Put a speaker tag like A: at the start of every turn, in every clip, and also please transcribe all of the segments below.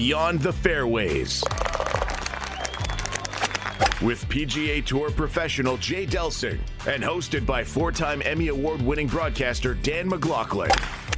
A: Beyond the Fairways with PGA Tour professional Jay Delsing and hosted by four-time Emmy Award-winning broadcaster Dan McLaughlin.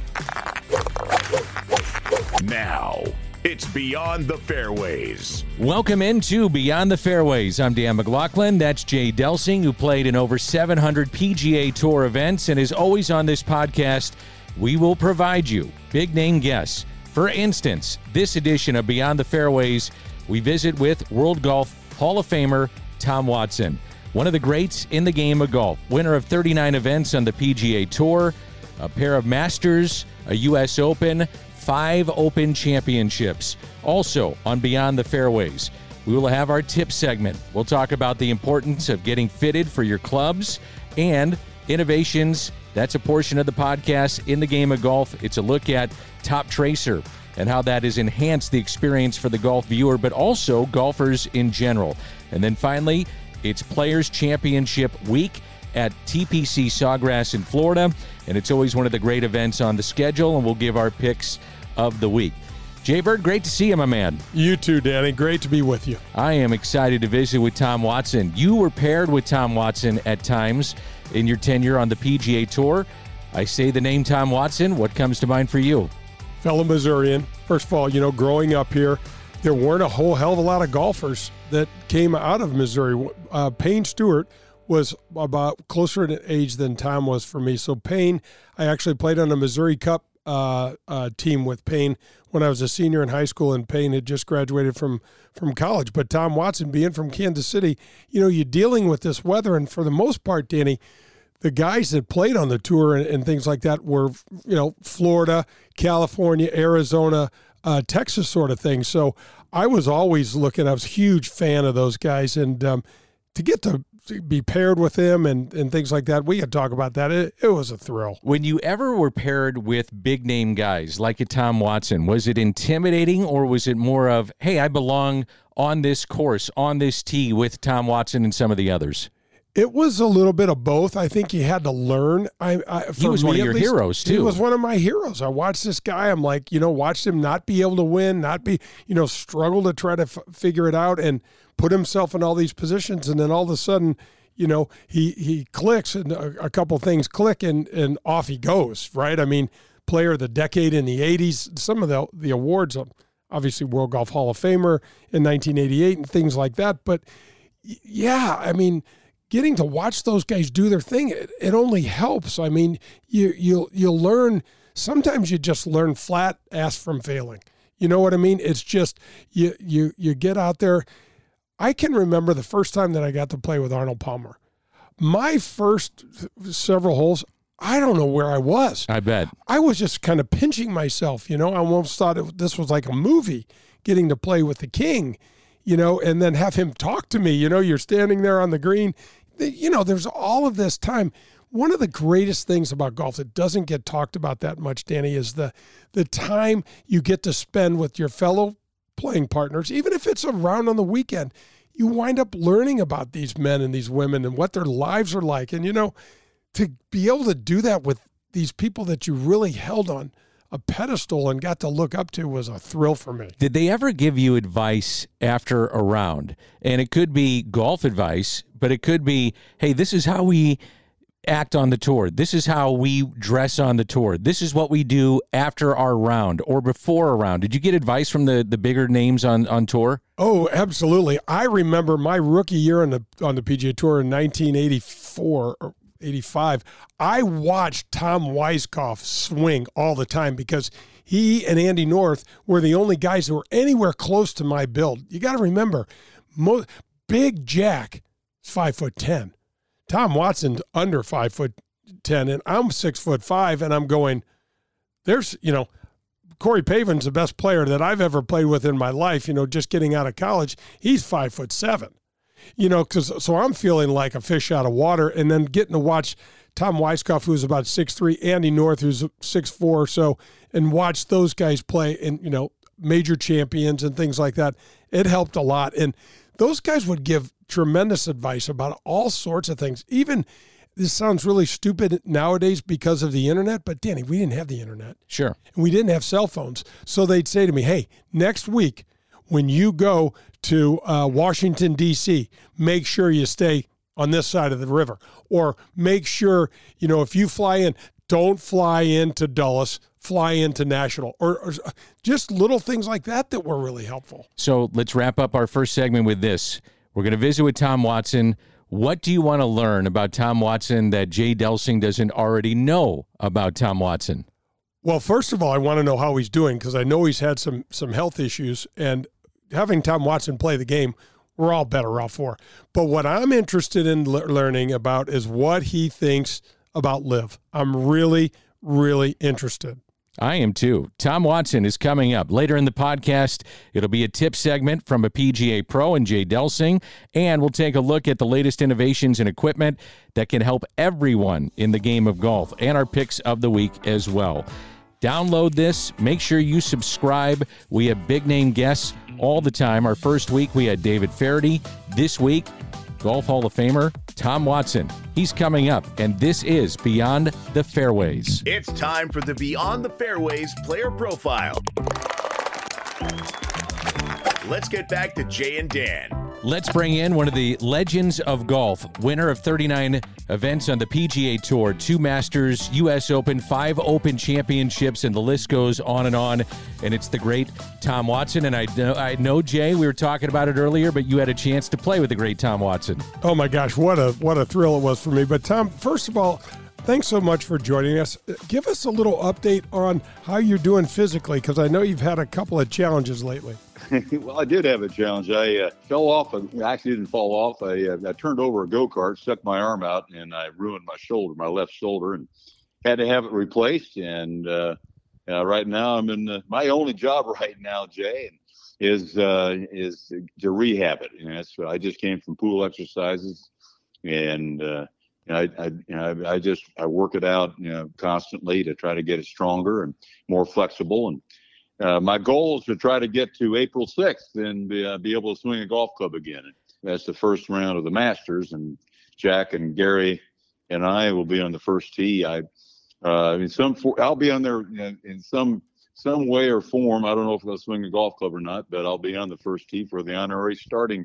A: Now, it's Beyond the Fairways.
B: Welcome into Beyond the Fairways. I'm Dan McLaughlin. That's Jay Delsing, who played in over 700 PGA Tour events and is always on this podcast. We will provide you big-name guests. For instance, this edition of Beyond the Fairways, we visit with World Golf Hall of Famer Tom Watson, one of the greats in the game of golf, winner of 39 events on the PGA Tour, a pair of Masters, a U.S. Open, 5 Open Championships. Also on Beyond the Fairways, we will have our tip segment. We'll talk about the importance of getting fitted for your clubs and innovations. That's a portion of the podcast in the game of golf. It's a look at Top Tracer and how that has enhanced the experience for the golf viewer, but also golfers in general. And then finally, it's Players Championship Week at TPC Sawgrass in Florida, and it's always one of the great events on the schedule, and we'll give our picks of the week. Jay Bird, great to see you, my man.
C: You too, Danny. Great to be with you.
B: I am excited to visit with Tom Watson. You were paired with Tom Watson at times in your tenure on the PGA Tour. I say the name Tom Watson. What comes to mind for you?
C: Fellow Missourian. First of all, growing up here, there weren't a whole hell of a lot of golfers that came out of Missouri. Payne Stewart was about closer in age than Tom was for me. So Payne, I actually played on a Missouri Cup team with Payne when I was a senior in high school, and Payne had just graduated from college. But Tom Watson, being from Kansas City, you're dealing with this weather, and for the most part, Danny, the guys that played on the tour and things like that were, Florida, California, Arizona, Texas sort of thing. So I was always I was a huge fan of those guys, and to get to be paired with them and things like that, we could talk about that. It was a thrill.
B: When you ever were paired with big-name guys like a Tom Watson, was it intimidating, or was it more of, hey, I belong on this course, on this tee with Tom Watson and some of the others?
C: It was a little bit of both. I think you had to learn.
B: He was one of your heroes, too.
C: He was one of my heroes. I watched this guy. I'm like, watched him not be able to win, not be, struggle to try to figure it out and put himself in all these positions. And then all of a sudden, he clicks and a couple things click and off he goes, right? I mean, player of the decade in the 80s, some of the awards, obviously World Golf Hall of Famer in 1988 and things like that. But yeah, I mean, getting to watch those guys do their thing, it only helps. I mean, you'll learn. Sometimes you just learn flat ass from failing. You know what I mean? It's just you get out there. I can remember the first time that I got to play with Arnold Palmer. My first several holes, I don't know where I was.
B: I bet.
C: I was just kind of pinching myself. I almost thought this was like a movie, getting to play with the king, and then have him talk to me. You're standing there on the green. There's all of this time. One of the greatest things about golf that doesn't get talked about that much, Danny, is the time you get to spend with your fellow playing partners. Even if it's around on the weekend, you wind up learning about these men and these women and what their lives are like. And, to be able to do that with these people that you really held on a pedestal and got to look up to was a thrill for me.
B: Did they ever give you advice after a round? And it could be golf advice, but it could be, hey, this is how we act on the tour. This is how we dress on the tour. This is what we do after our round or before a round. Did you get advice from the bigger names on tour?
C: Oh, absolutely. I remember my rookie year on the PGA Tour in 1984 or 85, I watched Tom Weiskopf swing all the time because he and Andy North were the only guys who were anywhere close to my build. You got to remember, Big Jack is 5'10". Tom Watson's under 5'10", and I'm 6'5", and I'm going, there's, Corey Pavin's the best player that I've ever played with in my life, just getting out of college. He's 5'7". So I'm feeling like a fish out of water, and then getting to watch Tom Weiskopf, who's about 6'3", Andy North, who's 6'4", or so, and watch those guys play in, major champions and things like that. It helped a lot. And those guys would give tremendous advice about all sorts of things. Even this sounds really stupid nowadays because of the internet, but Danny, we didn't have the internet.
B: Sure.
C: And we didn't have cell phones. So they'd say to me, hey, next week when you go to Washington, D.C., make sure you stay on this side of the river. Or make sure, if you fly in, don't fly into Dulles, fly into National. Or just little things like that were really helpful.
B: So let's wrap up our first segment with this. We're going to visit with Tom Watson. What do you want to learn about Tom Watson that Jay Delsing doesn't already know about Tom Watson?
C: Well, first of all, I want to know how he's doing because I know he's had some health issues, and having Tom Watson play the game, we're all better off for. But what I'm interested in learning about is what he thinks about LIV. I'm really, really interested.
B: I am too. Tom Watson is coming up later in the podcast. It'll be a tip segment from a PGA pro and Jay Delsing, and we'll take a look at the latest innovations in equipment that can help everyone in the game of golf, and our picks of the week as well. Download this. Make sure you subscribe. We have big name guests all the time. Our first week, we had David Feherty. This week, Golf Hall of Famer Tom Watson. He's coming up, and this is Beyond the Fairways.
A: It's time for the Beyond the Fairways player profile. Let's get back to Jay and Dan.
B: Let's bring in one of the legends of golf, winner of 39 events on the PGA Tour, 2 Masters, U.S. Open, 5 Open Championships, and the list goes on. And it's the great Tom Watson. And I know, Jay, we were talking about it earlier, but you had a chance to play with the great Tom Watson.
C: Oh, my gosh, what a thrill it was for me. But, Tom, first of all, thanks so much for joining us. Give us a little update on how you're doing physically, because I know you've had a couple of challenges lately.
D: Well, I did have a challenge. I fell off. I actually didn't fall off. I turned over a go-kart, stuck my arm out, and I ruined my shoulder, my left shoulder, and had to have it replaced. And right now, I'm in my only job right now, Jay, is to rehab it. So I just came from pool exercises, and I work it out, constantly to try to get it stronger and more flexible. And my goal is to try to get to April 6th and be able to swing a golf club again. That's the first round of the Masters, and Jack and Gary and I will be on the first tee. I'll be on there in some way or form. I don't know if I'll swing a golf club or not, but I'll be on the first tee for the honorary starter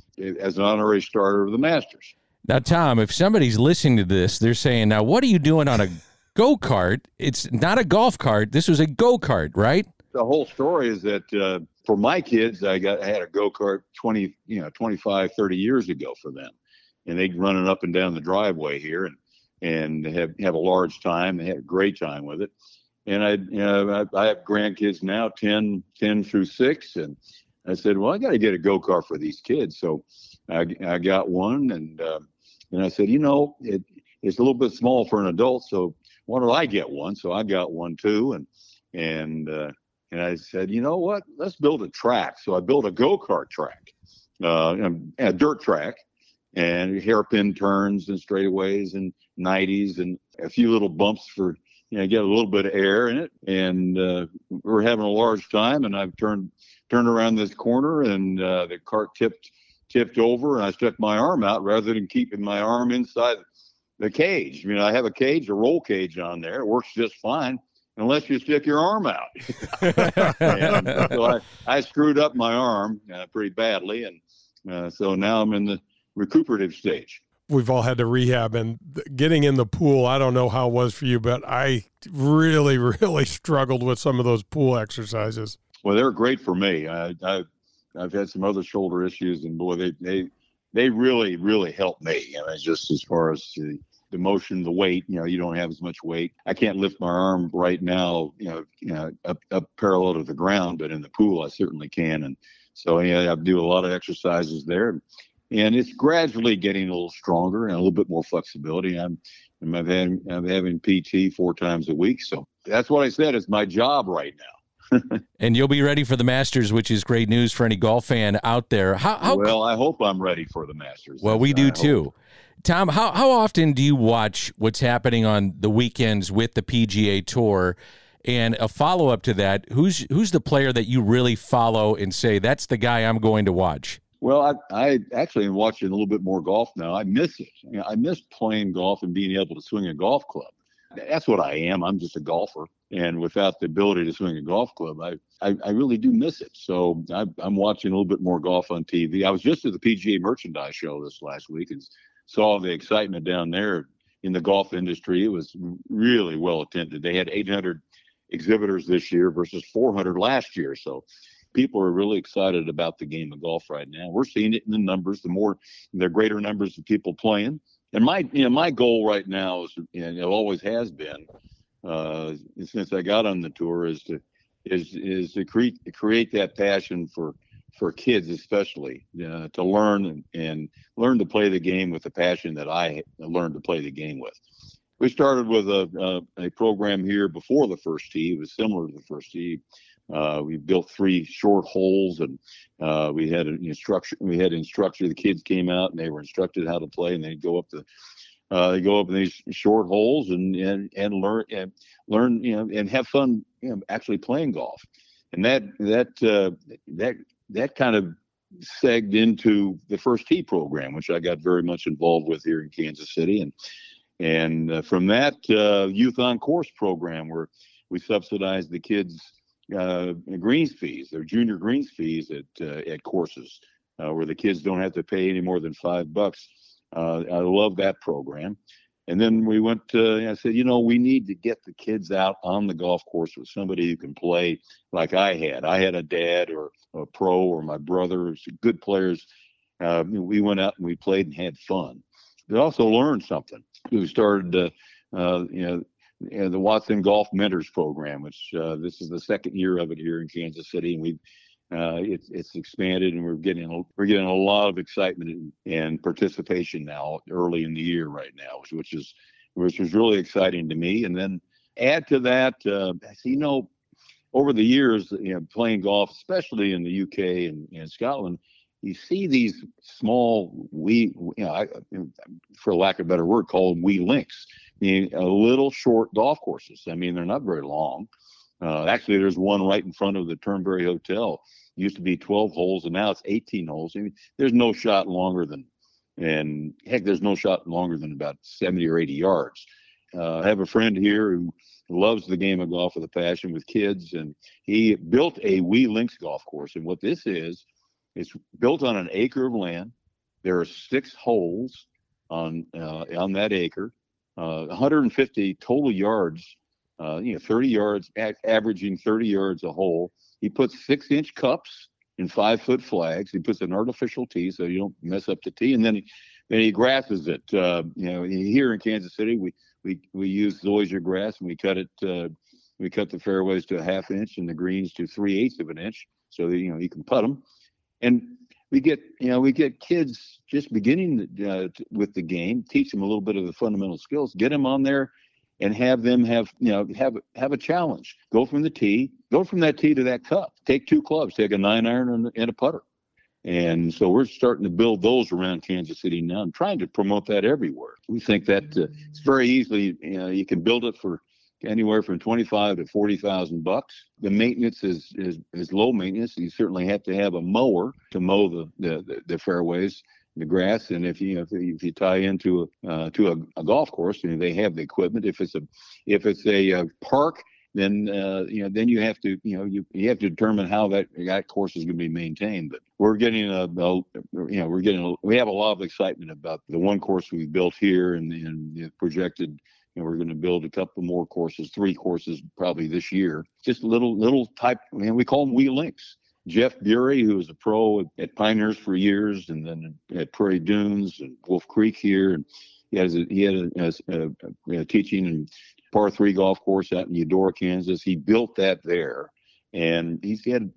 D: of the Masters.
B: Now, Tom, if somebody's listening to this, they're saying, now, what are you doing on a go-kart? It's not a golf cart. This was a go-kart, right?
D: The whole story is that for my kids, I had a go-kart 25, 30 years ago for them. And they'd run it up and down the driveway here and have a large time. They had a great time with it. And I have grandkids now, 10 through 6. And I said, well, I got to get a go-kart for these kids. So I got one, and I said, it's a little bit small for an adult, so why don't I get one? So I got one too, and I said, you know what? Let's build a track. So I built a go-kart track, a dirt track, and hairpin turns and straightaways and 90s and a few little bumps for get a little bit of air in it. And we're having a large time, and I've turned around this corner, and the cart tipped over, and I stuck my arm out rather than keeping my arm inside the cage. I have a roll cage on there. It works just fine unless you stick your arm out. And so I screwed up my arm pretty badly, and so now I'm in the recuperative stage.
C: We've all had to rehab, and getting in the pool, I don't know how it was for you, but I really, really struggled with some of those pool exercises.
D: Well, they're great for me. I've had some other shoulder issues, and boy, they really, really help me. Just as far as the motion, the weight, you don't have as much weight. I can't lift my arm right now, up parallel to the ground, but in the pool, I certainly can. And so, I do a lot of exercises there, and it's gradually getting a little stronger and a little bit more flexibility. I'm having PT 4 times a week. So that's what I said. It's my job right now.
B: And you'll be ready for the Masters, which is great news for any golf fan out there.
D: Well, I hope I'm ready for the Masters.
B: Well, we do too. Tom, how often do you watch what's happening on the weekends with the PGA Tour? And a follow-up to that, who's the player that you really follow and say, that's the guy I'm going to watch?
D: Well, I actually am watching a little bit more golf now. I miss it. I miss playing golf and being able to swing a golf club. That's what I am. I'm just a golfer. And without the ability to swing a golf club, I really do miss it. So I'm watching a little bit more golf on TV. I was just at the PGA Merchandise Show this last week and saw the excitement down there in the golf industry. It was really well attended. They had 800 exhibitors this year versus 400 last year. So people are really excited about the game of golf right now. We're seeing it in the numbers. The greater numbers of people playing. And my goal right now is, and it always has been, since I got on the tour, is to create that passion for kids, especially to learn and learn to play the game with the passion that I learned to play the game with. We started with a program here before the first tee. It was similar to the first tee. We built 3 short holes, and we had an instructor. The kids came out and they were instructed how to play, and they go up in these short holes and learn and have fun, actually playing golf. And that kind of segged into the first tee program, which I got very much involved with here in Kansas City, and from that Youth on Course program, where we subsidized the kids' greens fees, their junior greens fees at courses, where the kids don't have to pay any more than $5. I love that program. And then we went to, I said, we need to get the kids out on the golf course with somebody who can play like I had. I had a dad or a pro or my brother, good players. We went out and we played and had fun. We also learned something. We started, the Watson Golf Mentors Program, which this is the second year of it here in Kansas City, and it's expanded, and we're getting a lot of excitement and participation now early in the year right now, which is really exciting to me. And then add to that, over the years, playing golf, especially in the UK and Scotland, you see these small for lack of a better word, call them wee links. Little short golf courses. They're not very long. Actually, there's one right in front of the Turnberry Hotel. It used to be 12 holes, and now it's 18 holes. There's no shot longer than about 70 or 80 yards. I have a friend here who loves the game of golf with a passion with kids, and he built a wee links golf course. And what this is, it's built on an acre of land. There are 6 holes on that acre, 150 total yards. 30 yards, averaging 30 yards a hole. He puts 6-inch cups and 5-foot flags. He puts an artificial tee so you don't mess up the tee, and then he grasses it. Here in Kansas City, we use Zoysia grass, and we cut the fairways to a 1/2 inch and the greens to 3/8 of an inch, so that you can putt them. And we get kids just beginning with the game, teach them a little bit of the fundamental skills, get them on there, and have them have a challenge. Go from that tee to that cup. Take 2 clubs, take a 9-iron and a putter. And so we're starting to build those around Kansas City now and trying to promote that everywhere. We think that it's very easily, you can build it for anywhere from $25,000 to $40,000. The maintenance is low maintenance. You certainly have to have a mower to mow the fairways, the grass, and if you tie into a golf course, they have the equipment. If it's a park, then you have to you have to determine how that course is going to be maintained. But we have a lot of excitement about the one course we built here, and projected. We're going to build a couple more courses, 3 courses probably this year. Just little type. We call them wee links. Jeff Bury, who was a pro at Pinehurst for years, and then at Prairie Dunes and Wolf Creek here, and he had a teaching and par 3 golf course out in Eudora, Kansas. He built that there, and he's had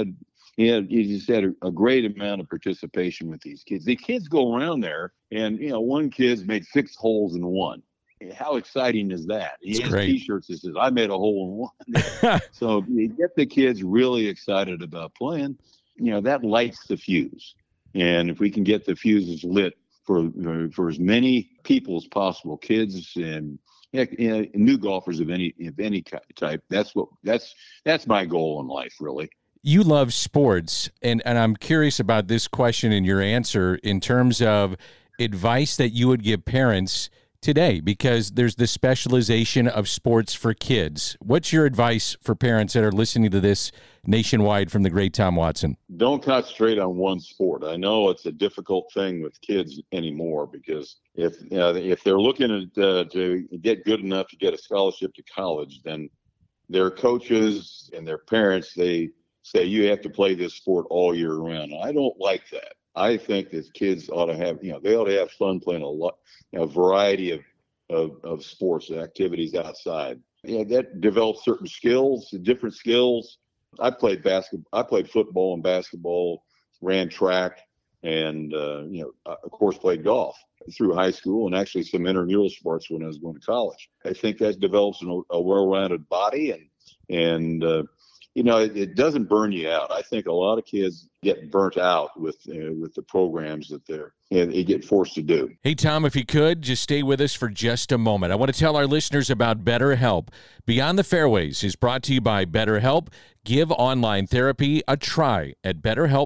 D: a great amount of participation with these kids. The kids go around there, and one kid's made 6 holes in one. How exciting is that? He has T-shirts that says, "I made a hole in one." So you get the kids really excited about playing. That lights the fuse. And if we can get the fuses lit for as many people as possible, kids and new golfers of any type, that's my goal in life, really.
B: You love sports, and I'm curious about this question and your answer in terms of advice that you would give parents today, because there's the specialization of sports for kids. What's your advice for parents that are listening to this nationwide from the great Tom Watson?
D: Don't concentrate on one sport. I know it's a difficult thing with kids anymore, because if they're looking to get good enough to get a scholarship to college, then their coaches and their parents, they say you have to play this sport all year round. I don't like that. I think that kids ought to have, they ought to have fun playing a variety of sports and activities outside. That develops certain skills, different skills. I played football and basketball, ran track, and of course played golf through high school, and actually some intramural sports when I was going to college. I think that develops a well-rounded body, and it doesn't burn you out. I think a lot of kids get burnt out with the programs that they get forced to do.
B: Hey, Tom, if you could, just stay with us for just a moment. I want to tell our listeners about BetterHelp. Beyond the Fairways is brought to you by BetterHelp. Give online therapy a try at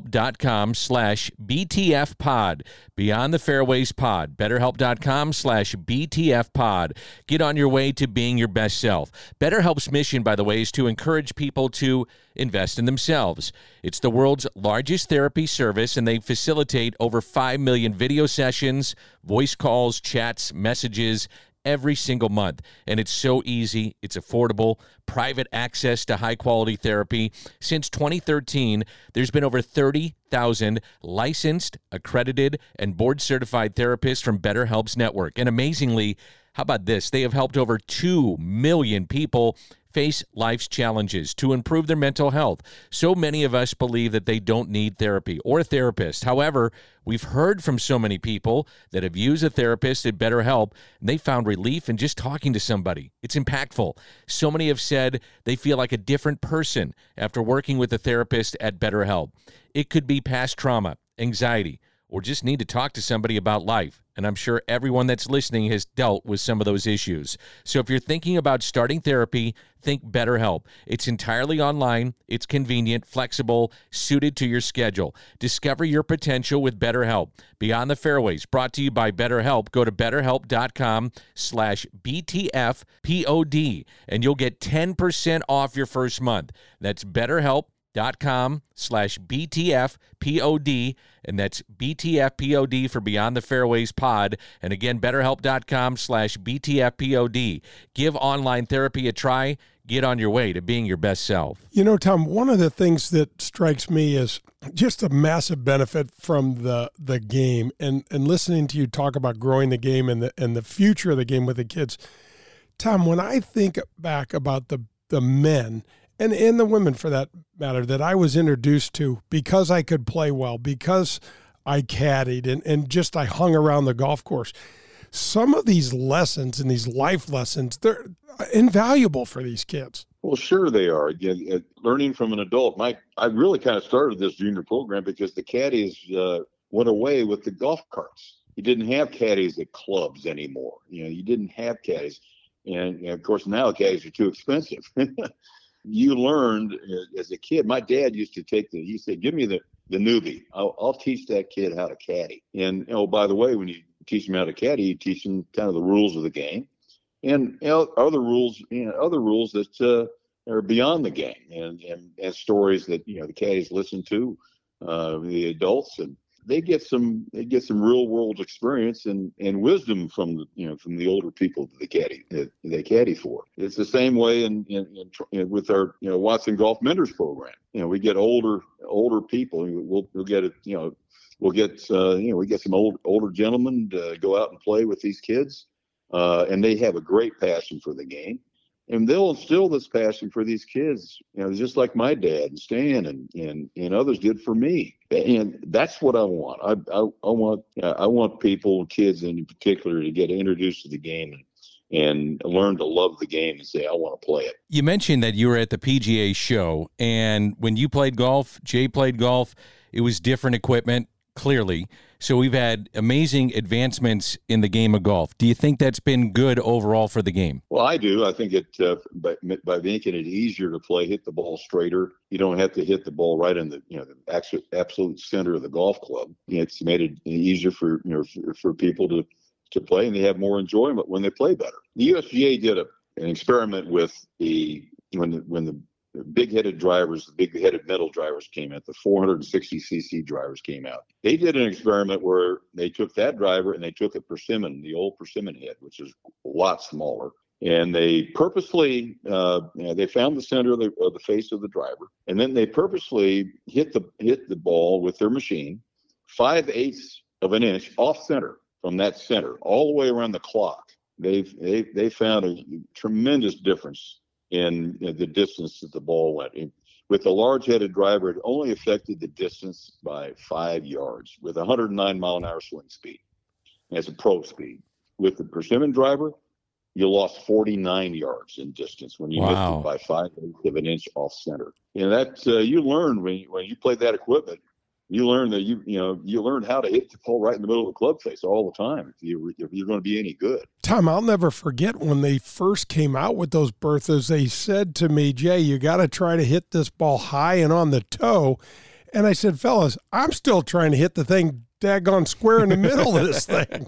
B: BetterHelp.com/BTFpod. Beyond the Fairways Pod. BetterHelp.com/BTFpod. Get on your way to being your best self. BetterHelp's mission, by the way, is to encourage people to invest in themselves. It's the world's largest therapy service, and they facilitate over 5 million video sessions, voice calls, chats, messages, every single month. And it's so easy. It's affordable. Private access to high-quality therapy. Since 2013, there's been over 30,000 licensed, accredited, and board-certified therapists from BetterHelp's network. And amazingly, how about this? They have helped over 2 million people face life's challenges to improve their mental health. So many of us believe that they don't need therapy or a therapist. However, we've heard from so many people that have used a therapist at BetterHelp, and they found relief in just talking to somebody. It's impactful. So many have said they feel like a different person after working with a therapist at BetterHelp. It could be past trauma, anxiety, or just need to talk to somebody about life. And I'm sure everyone that's listening has dealt with some of those issues. So if you're thinking about starting therapy, think BetterHelp. It's entirely online. It's convenient, flexible, suited to your schedule. Discover your potential with BetterHelp. Beyond the Fairways, brought to you by BetterHelp. Go to BetterHelp.com/BTFpod, and you'll get 10% off your first month. That's BetterHelp.com/BTFpod, and that's BTFpod for Beyond the Fairways Pod. And again, BetterHelp.com/BTFpod. Give online therapy a try. Get on your way to being your best self.
C: Tom, one of the things that strikes me is just a massive benefit from the game, and listening to you talk about growing the game and the future of the game with the kids. Tom, when I think back about the men and the women, for that matter, that I was introduced to because I could play well, because I caddied and just I hung around the golf course. Some of these lessons and these life lessons, they're invaluable for these kids.
D: Well, sure they are. Again, learning from an adult. I really kind of started this junior program because the caddies went away with the golf carts. You didn't have caddies at clubs anymore. You didn't have caddies. And of course, now caddies are too expensive. You learned as a kid. My dad used to he said, give me the newbie. I'll teach that kid how to caddy. And, by the way, when you teach them how to caddy, you teach them kind of the rules of the game and other rules that are beyond the game and stories that, the caddies listen to, the adults, and they get some real world experience and wisdom from the older people that they caddy for. It's the same way in with our Watson Golf Mentors program. We get older people. We'll get it. We get some older gentlemen to go out and play with these kids, and they have a great passion for the game. And they'll instill this passion for these kids, just like my dad and Stan and others did for me. And that's what I want. I want people, kids in particular, to get introduced to the game and learn to love the game and say, I want to play it.
B: You mentioned that you were at the PGA show, and when you played golf, Jay played golf, it was different equipment, clearly. So we've had amazing advancements in the game of golf. Do you think that's been good overall for the game?
D: Well, I do. I think it by making it easier to play, hit the ball straighter. You don't have to hit the ball right in the the absolute center of the golf club. It's made it easier for for people to play, and they have more enjoyment when they play better. The USGA did an experiment with when the big-headed drivers, the big-headed metal drivers came out, the 460cc drivers came out. They did an experiment where they took that driver and they took a persimmon, the old persimmon head, which is a lot smaller, and they purposely they found the center of the face of the driver, and then they purposely hit the ball with their machine 5/8 of an inch off center from that center all the way around the clock. They found a tremendous difference in the distance that the ball went. With the large-headed driver, it only affected the distance by 5 yards with 109 mile-an-hour swing speed. That's a pro speed. With the persimmon driver, you lost 49 yards in distance when you missed it by 5/8 of an inch off center. And that you learn when you play that equipment. You learn that you learn how to hit the ball right in the middle of the club face all the time if you're going to be any good.
C: Tom, I'll never forget when they first came out with those Berthas. They said to me, "Jay, you got to try to hit this ball high and on the toe." And I said, "Fellas, I'm still trying to hit the thing daggone square in the middle of this thing."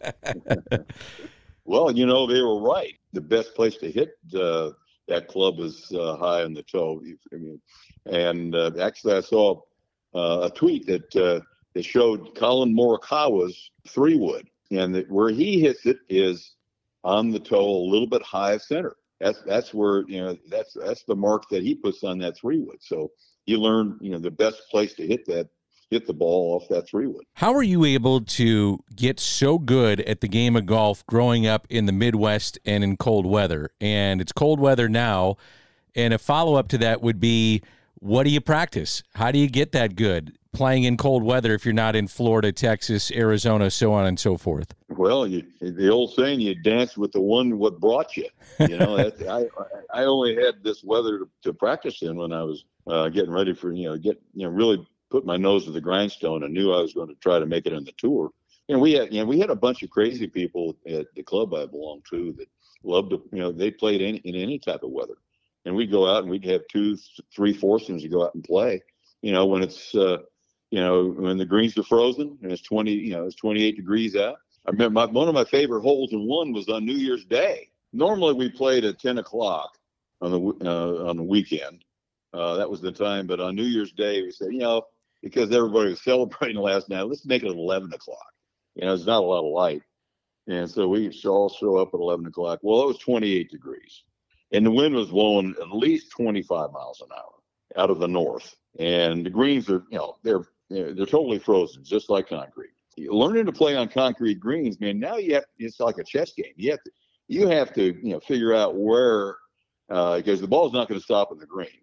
D: Well, they were right. The best place to hit that club is high on the toe. Actually, I saw a tweet that showed Colin Morikawa's 3-wood, and where he hits it is on the toe a little bit high of center. That's where that's the mark that he puts on that 3-wood. So you learn the best place to hit the ball off that 3-wood.
B: How are you able to get so good at the game of golf growing up in the Midwest and in cold weather? And it's cold weather now, and a follow-up to that would be, what do you practice? How do you get that good playing in cold weather if you're not in Florida, Texas, Arizona, so on and so forth?
D: Well, the old saying, you dance with the one what brought you. I only had this weather to practice in when I was getting ready for really put my nose to the grindstone. I knew I was going to try to make it on the tour. And we had a bunch of crazy people at the club I belonged to that loved to they played in any type of weather. And we'd go out and we'd have 2-3 foursomes to go out and play. When it's when the greens are frozen and it's 28 degrees out. I remember one of my favorite holes in one was on New Year's Day. Normally we played at 10 o'clock on the weekend. That was the time. But on New Year's Day we said, because everybody was celebrating last night, let's make it 11 o'clock. There's not a lot of light, and so we all show up at 11 o'clock. Well, it was 28 degrees. And the wind was blowing at least 25 miles an hour out of the north. And the greens are, they're totally frozen, just like concrete. Learning to play on concrete greens, man, now it's like a chess game. You have to figure out where, because the ball's not going to stop in the green.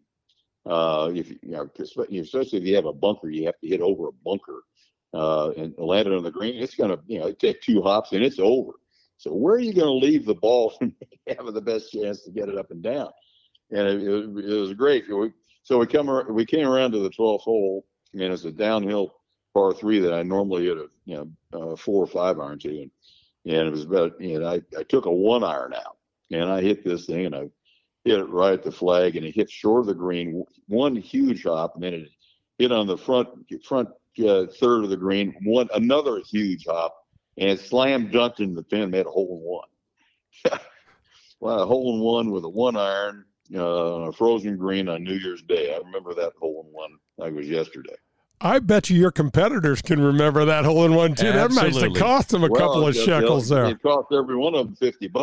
D: Especially if you have a bunker, you have to hit over a bunker and land it on the green. It's going to, take 2 hops and it's over. So where are you going to leave the ball and have the best chance to get it up and down? And it was great. So we came around to the 12th hole, and it's a downhill par 3 that I normally hit a 4 or 5 iron to, and it was about I took a 1 iron out, and I hit this thing, and I hit it right at the flag, and it hit short of the green, one huge hop, and then it hit on the front third of the green, another huge hop. And it slam dunked in the pin, made a hole in one. Well, a hole in one with a 1 iron on a frozen green on New Year's Day. I remember that hole in one like it was yesterday.
C: I bet you your competitors can remember that hole in one too.
B: Absolutely.
C: That might have cost them a couple of shekels there.
D: It cost every one of them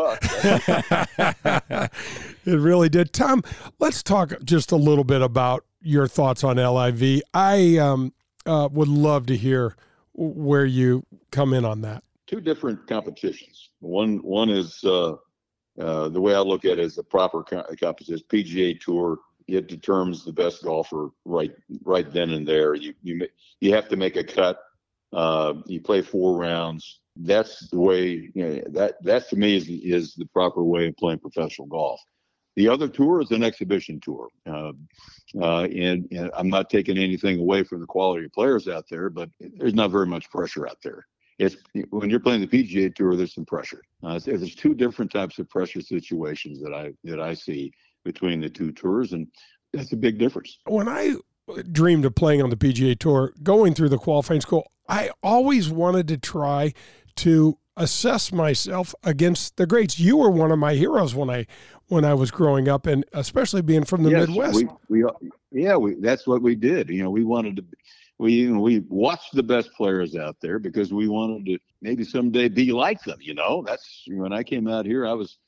D: $50.
C: It really did. Tom, let's talk just a little bit about your thoughts on LIV. I would love to hear where you come in on that.
D: 2 different competitions. One is the way I look at it is the proper competition. PGA Tour, it determines the best golfer right then and there. You have to make a cut. You play 4 rounds. That's the way. That to me is the proper way of playing professional golf. The other tour is an exhibition tour, and I'm not taking anything away from the quality of players out there, but there's not very much pressure out there. it's when you're playing the PGA Tour, there's some pressure. There's two different types of pressure situations that I see between the two tours, and that's a big difference.
C: When I dreamed of playing on the PGA Tour, going through the qualifying school, I always wanted to try to assess myself against the greats. You were one of my heroes when I was growing up, and especially being from the Midwest.
D: That's what we did. We wanted to. We watched the best players out there because we wanted to maybe someday be like them. That's when I came out here. I was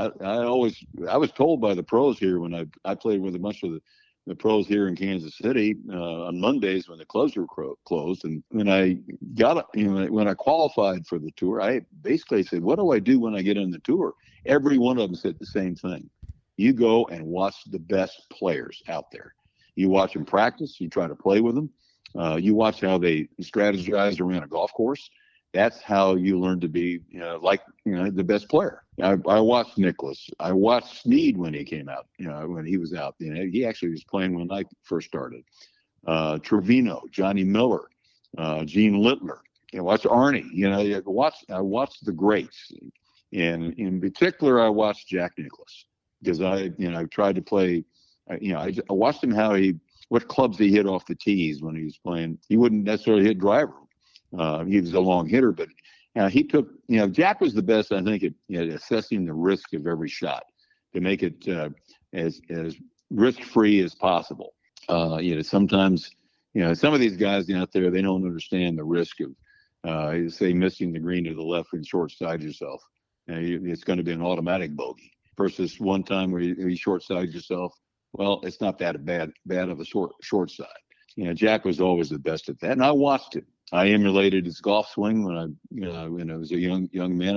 D: told by the pros here when I played with a bunch of the pros here in Kansas City on Mondays when the clubs were closed. And when I when I qualified for the tour, I basically said, what do I do when I get on the tour? Every one of them said the same thing. You go and watch the best players out there. You watch them practice. You try to play with them. You watch how they strategize around a golf course. That's how you learn to be the best player. I watched Nicklaus. I watched Snead when he came out, when he was out. He actually was playing when I first started. Trevino, Johnny Miller, Gene Littler. Watch Arnie. I watched the greats. And in particular, I watched Jack Nicklaus because I tried to play. I watched him what clubs he hit off the tees when he was playing. He wouldn't necessarily hit driver. He was a long hitter, but he took, Jack was the best, I think, at assessing the risk of every shot to make it as risk-free as possible. Sometimes, some of these guys out there, they don't understand the risk of, say, missing the green to the left and short side yourself. It's going to be an automatic bogey versus one time where you short side yourself. Well, it's not that bad of a short side. Jack was always the best at that, and I watched him. I emulated his golf swing when I was a young man.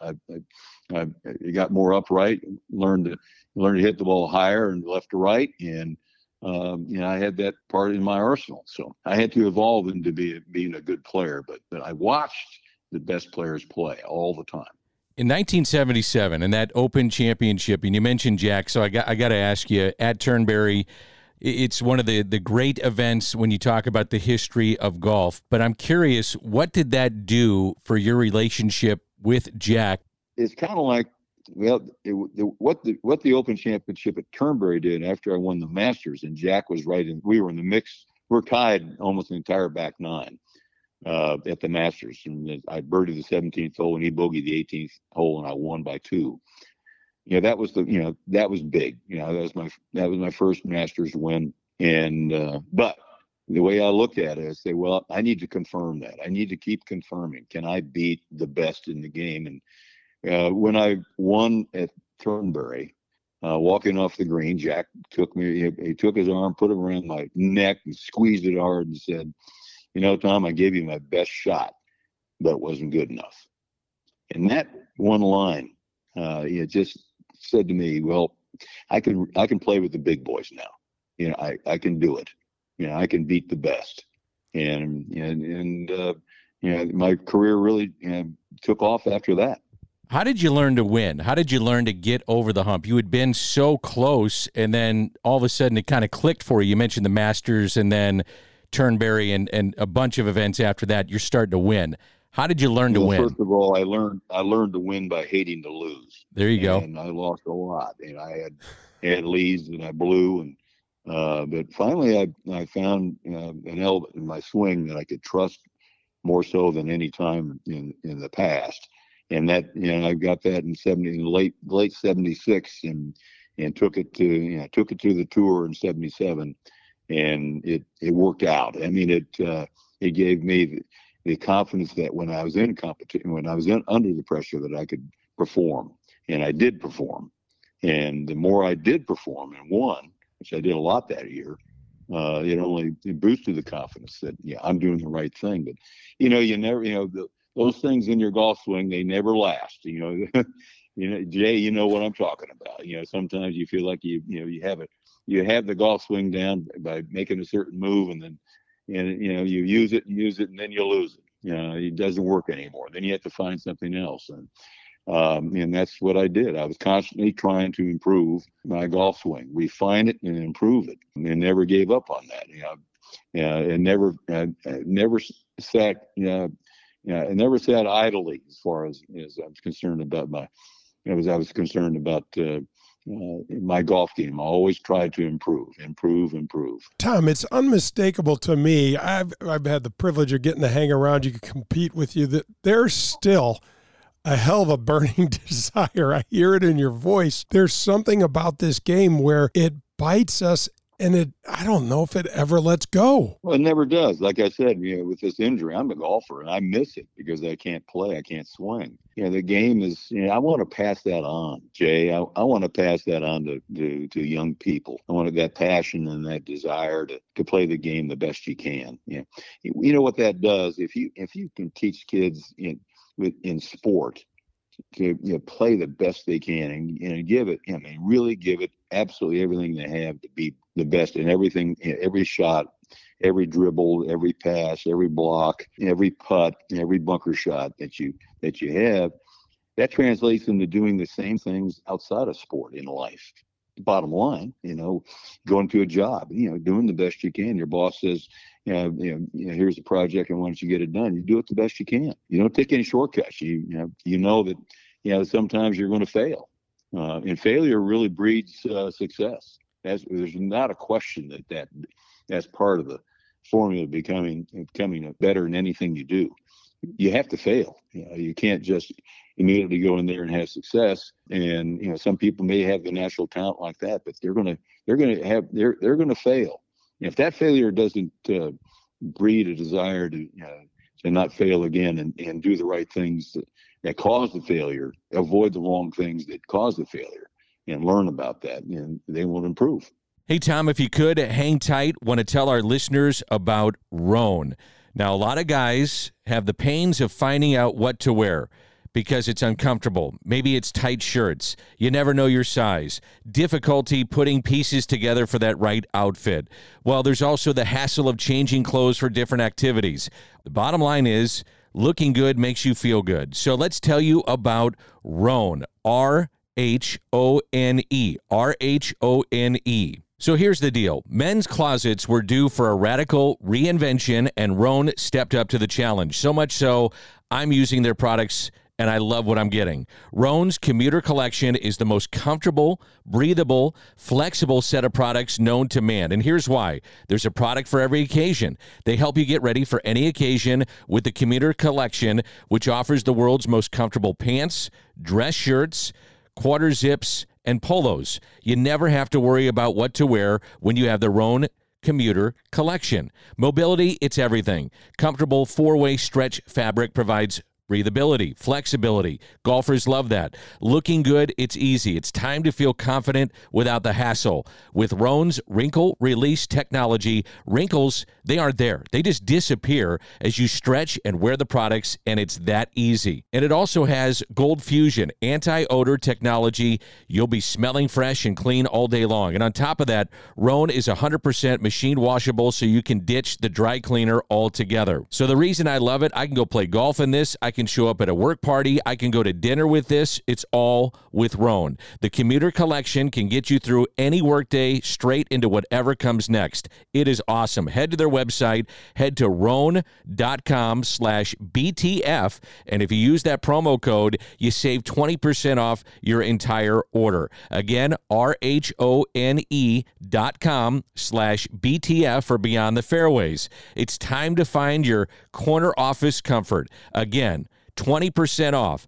D: I got more upright, learned to hit the ball higher and left to right, and I had that part in my arsenal. So I had to evolve into being a good player. But I watched the best players play all the time.
B: In 1977, in that Open Championship, and you mentioned Jack, so I got to ask you, at Turnberry, it's one of the great events when you talk about the history of golf. But I'm curious, what did that do for your relationship with Jack?
D: It's kind of like, what the Open Championship at Turnberry did after I won the Masters, and Jack was right in. We were in the mix. We're tied almost the entire back nine at the Masters, and I birdied the 17th hole, and he bogeyed the 18th hole, and I won by 2. That was that was big. That was my first Masters win. And but the way I looked at it, I say, well, I need to confirm that. I need to keep confirming. Can I beat the best in the game? And when I won at Turnberry, walking off the green, Jack took me. He took his arm, put it around my neck, and squeezed it hard, and said, Tom, I gave you my best shot, but it wasn't good enough. And that one line, it just said to me, well, I can play with the big boys now. I can do it. I can beat the best. And my career really took off after that.
B: How did you learn to win? How did you learn to get over the hump? You had been so close, and then all of a sudden it kind of clicked for you. You mentioned the Masters and then Turnberry and a bunch of events after that. You're starting to win. How did you learn to win?
D: First of all, I learned to win by hating to lose.
B: There you go.
D: And I lost a lot. And I had leads and I blew. And but finally, I found an element in my swing that I could trust more so than any time in the past. And that I got that in late '76 and took it to the tour in '77, and it worked out. I mean, it gave me the confidence that when I was in competition, when I was under the pressure, that I could perform, and I did perform. And the more I did perform and won, which I did a lot that year, it boosted the confidence that I'm doing the right thing. But you never, those things in your golf swing, they never last. Jay, you know what I'm talking about. Sometimes you feel like you have the golf swing down by making a certain move, and then you use it, and then you lose it. It doesn't work anymore. Then you have to find something else, and that's what I did. I was constantly trying to improve my golf swing, refine it, and improve it, and never gave up on that. And never sat I never sat idly as far as I was concerned about I was concerned about my golf game. I always tried to improve.
C: Tom, it's unmistakable to me. I've had the privilege of getting to hang around you, compete with you, that there's still a hell of a burning desire. I hear it in your voice. There's something about this game where it bites us, and I don't know if it ever lets go.
D: Well, it never does. Like I said, with this injury, I'm a golfer, and I miss it because I can't play. I can't swing. The game is, I want to pass that on, Jay. I want to pass that on to young people. I want that passion and that desire to play the game the best you can. You know what that does? If you can teach kids in sport to play the best they can and give it, really give it absolutely everything they have to be the best in everything, every shot, every dribble, every pass, every block, every putt, every bunker shot that you have, that translates into doing the same things outside of sport in life. Bottom line, going to a job, doing the best you can. Your boss says, here's the project, and why don't you get it done? You do it the best you can. You don't take any shortcuts. You know that sometimes you're going to fail, and failure really breeds success. There's not a question that's part of the formula of becoming better in anything you do. You have to fail. You can't just immediately go in there and have success. And some people may have the natural talent like that, but they're going to fail. If that failure doesn't breed a desire to not fail again and do the right things that cause the failure, avoid the wrong things that cause the failure, and learn about that, and they will improve.
B: Hey, Tom, if you could, hang tight. Want to tell our listeners about Rhone. Now, a lot of guys have the pains of finding out what to wear because it's uncomfortable. Maybe it's tight shirts. You never know your size. Difficulty putting pieces together for that right outfit. Well, there's also the hassle of changing clothes for different activities. The bottom line is, looking good makes you feel good. So let's tell you about Rhone. R-H-O-N-E. R-H-O-N-E. So here's the deal. Men's closets were due for a radical reinvention, and Rhone stepped up to the challenge. So much so, I'm using their products, and I love what I'm getting. Rhone's Commuter Collection is the most comfortable, breathable, flexible set of products known to man. And here's why. There's a product for every occasion. They help you get ready for any occasion with the Commuter Collection, which offers the world's most comfortable pants, dress shirts, quarter zips, and polos. You never have to worry about what to wear when you have the Rhone Commuter Collection. Mobility, it's everything. Comfortable four-way stretch fabric provides breathability, flexibility. Golfers love that. Looking good, it's easy. It's time to feel confident without the hassle. With Rhone's wrinkle release technology, wrinkles, they aren't there. They just disappear as you stretch and wear the products, and it's that easy. And it also has Gold Fusion anti-odor technology. You'll be smelling fresh and clean all day long. And on top of that, Rhone is 100% machine washable, so you can ditch the dry cleaner altogether. So the reason I love it, I can go play golf in this. I can show up at a work party. I can go to dinner with this. It's all with Rhone. The Commuter Collection can get you through any workday straight into whatever comes next. It is awesome. Head to their website. Head to Rhone.com/BTF. And if you use that promo code, you save 20% off your entire order. Again, RHONE.com/BTF for Beyond the Fairways. It's time to find your corner office comfort. Again, 20% off,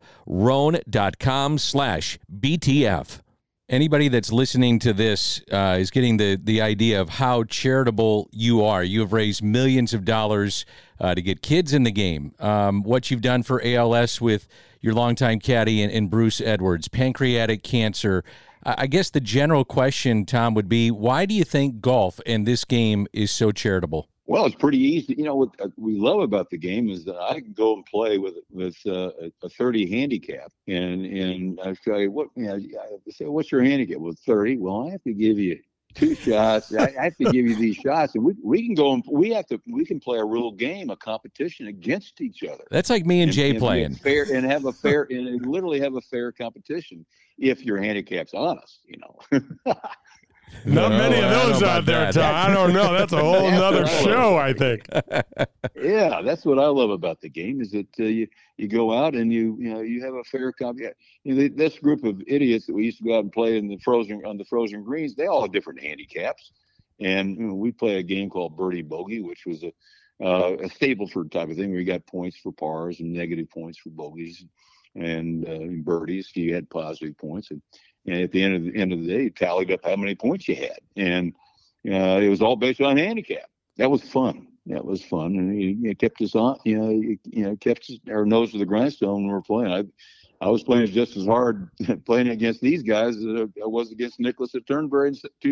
B: Rhone.com/BTF. Anybody that's listening to this is getting the idea of how charitable you are. You have raised millions of dollars to get kids in the game. What you've done for ALS with your longtime caddy and Bruce Edwards, pancreatic cancer. I guess the general question, Tom, would be, why do you think golf and this game is so charitable?
D: Well, it's pretty easy. What we love about the game is that I can go and play with a 30 handicap, and I say, what's your handicap? Well, 30. Well, I have to give you 2 shots. I have to give you these shots, and we can go and we can play a real game, a competition against each other.
B: That's like me and Jay playing
D: fair and have a fair and literally have a fair competition if your handicap's honest.
C: Not many of those out there, Tom. I don't know. That's a whole nother show, I think.
D: Yeah, that's what I love about the game is that you go out and you have a fair competition. This group of idiots that we used to go out and play on the frozen greens, they all have different handicaps, and we play a game called Birdie Bogey, which was a Stableford type of thing where you got points for pars and negative points for bogeys and birdies. So you had positive points, and at the end of the day, you tallied up how many points you had, and it was all based on handicap. That was fun. And it kept us on. Kept our nose to the grindstone when we were playing. I was playing just as hard playing against these guys as I was against Nicholas at Turnberry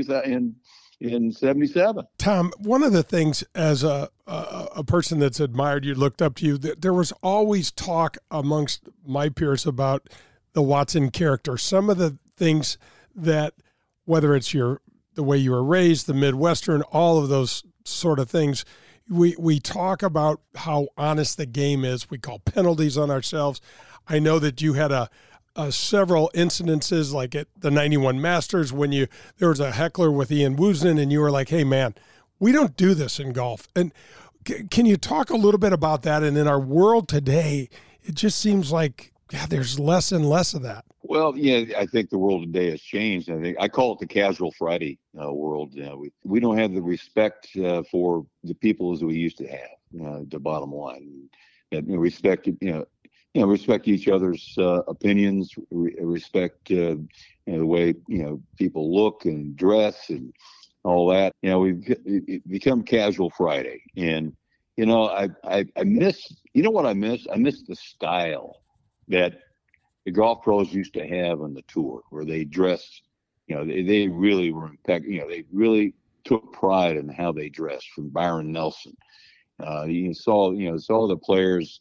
D: in 77.
C: Tom, one of the things as a person that's admired you, looked up to you, there was always talk amongst my peers about the Watson character. Some of the things that, whether it's the way you were raised, the Midwestern, all of those sort of things, we talk about how honest the game is. We call penalties on ourselves. I know that you had several incidences like at the 91 Masters when there was a heckler with Ian Woosnam and you were like, hey man, we don't do this in golf. And can you talk a little bit about that? And in our world today, it just seems like there's less and less of that.
D: Well, yeah, I think the world today has changed. I call it the casual Friday world. We don't have the respect for the people as we used to have. The bottom line, respect each other's opinions, respect the way people look and dress and all that. We've become casual Friday, and I miss. You know what I miss? I miss the style that the golf pros used to have on the tour, where they dressed. They really were impeccable. They really took pride in how they dressed. From Byron Nelson, you saw the players.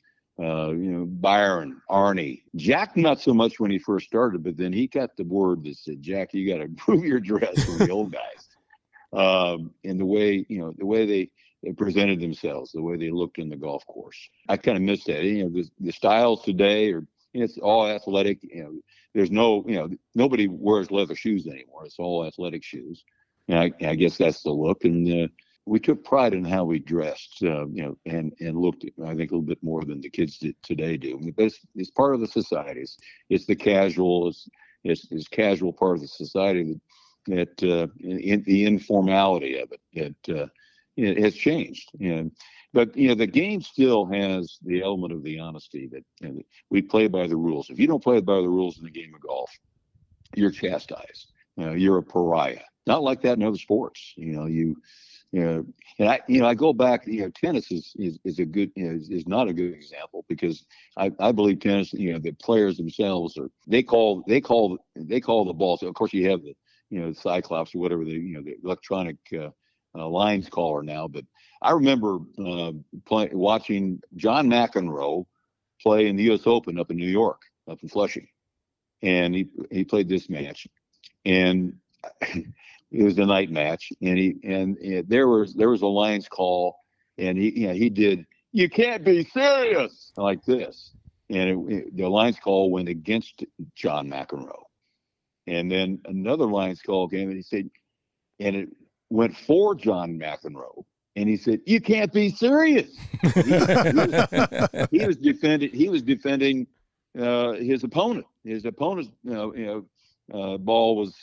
D: Byron, Arnie, Jack, not so much when he first started, but then he got the word that said, Jack, you got to improve your dress from the old guys. And the way they presented themselves, the way they looked in the golf course. I kind of miss that. The styles today it's all athletic. There's nobody wears leather shoes anymore. It's all athletic shoes. And I guess that's the look. And we took pride in how we dressed, and looked, I think, a little bit more than the kids today do. But it's part of the society. It's the casual. It's casual part of the society that in the informality of it it has changed. But the game still has the element of the honesty that we play by the rules. If you don't play by the rules in the game of golf, you're chastised. You're a pariah. Not like that in other sports. And I go back. Tennis is a good is not a good example, because I believe tennis. The players themselves they call the balls. Of course, you have the Cyclops or whatever the electronic lines caller now. But I remember watching John McEnroe play in the U.S. Open up in New York, up in Flushing, and he played this match, and it was a night match, and there was a lines call, and he did, you can't be serious, like this, and the lines call went against John McEnroe, and then another lines call came, and he said, and it went for John McEnroe, and he said, you can't be serious. He was defending his opponent. His opponent's ball was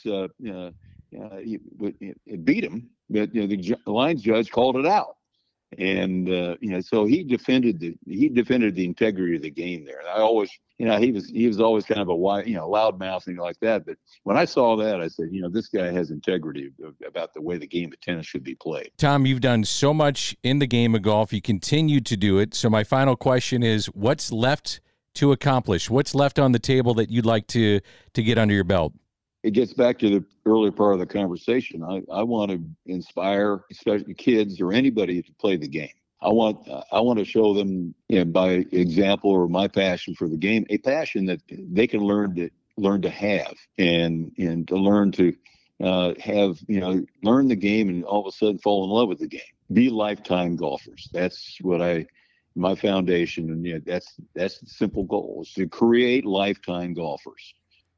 D: it beat him, but the lines judge called it out, and so he defended the integrity of the game there. And I always, he was always kind of a loud mouth and like that. But when I saw that, I said, this guy has integrity about the way the game of tennis should be played.
B: Tom, you've done so much in the game of golf. You continue to do it. So my final question is, what's left to accomplish? What's left on the table that you'd like to get under your belt?
D: It gets back to the earlier part of the conversation. I want to inspire, especially kids or anybody, to play the game. I want to show them, by example or my passion for the game, a passion that they can learn to have and to learn to learn the game and all of a sudden fall in love with the game. Be lifetime golfers. That's what my foundation, and that's the simple goal, is to create lifetime golfers.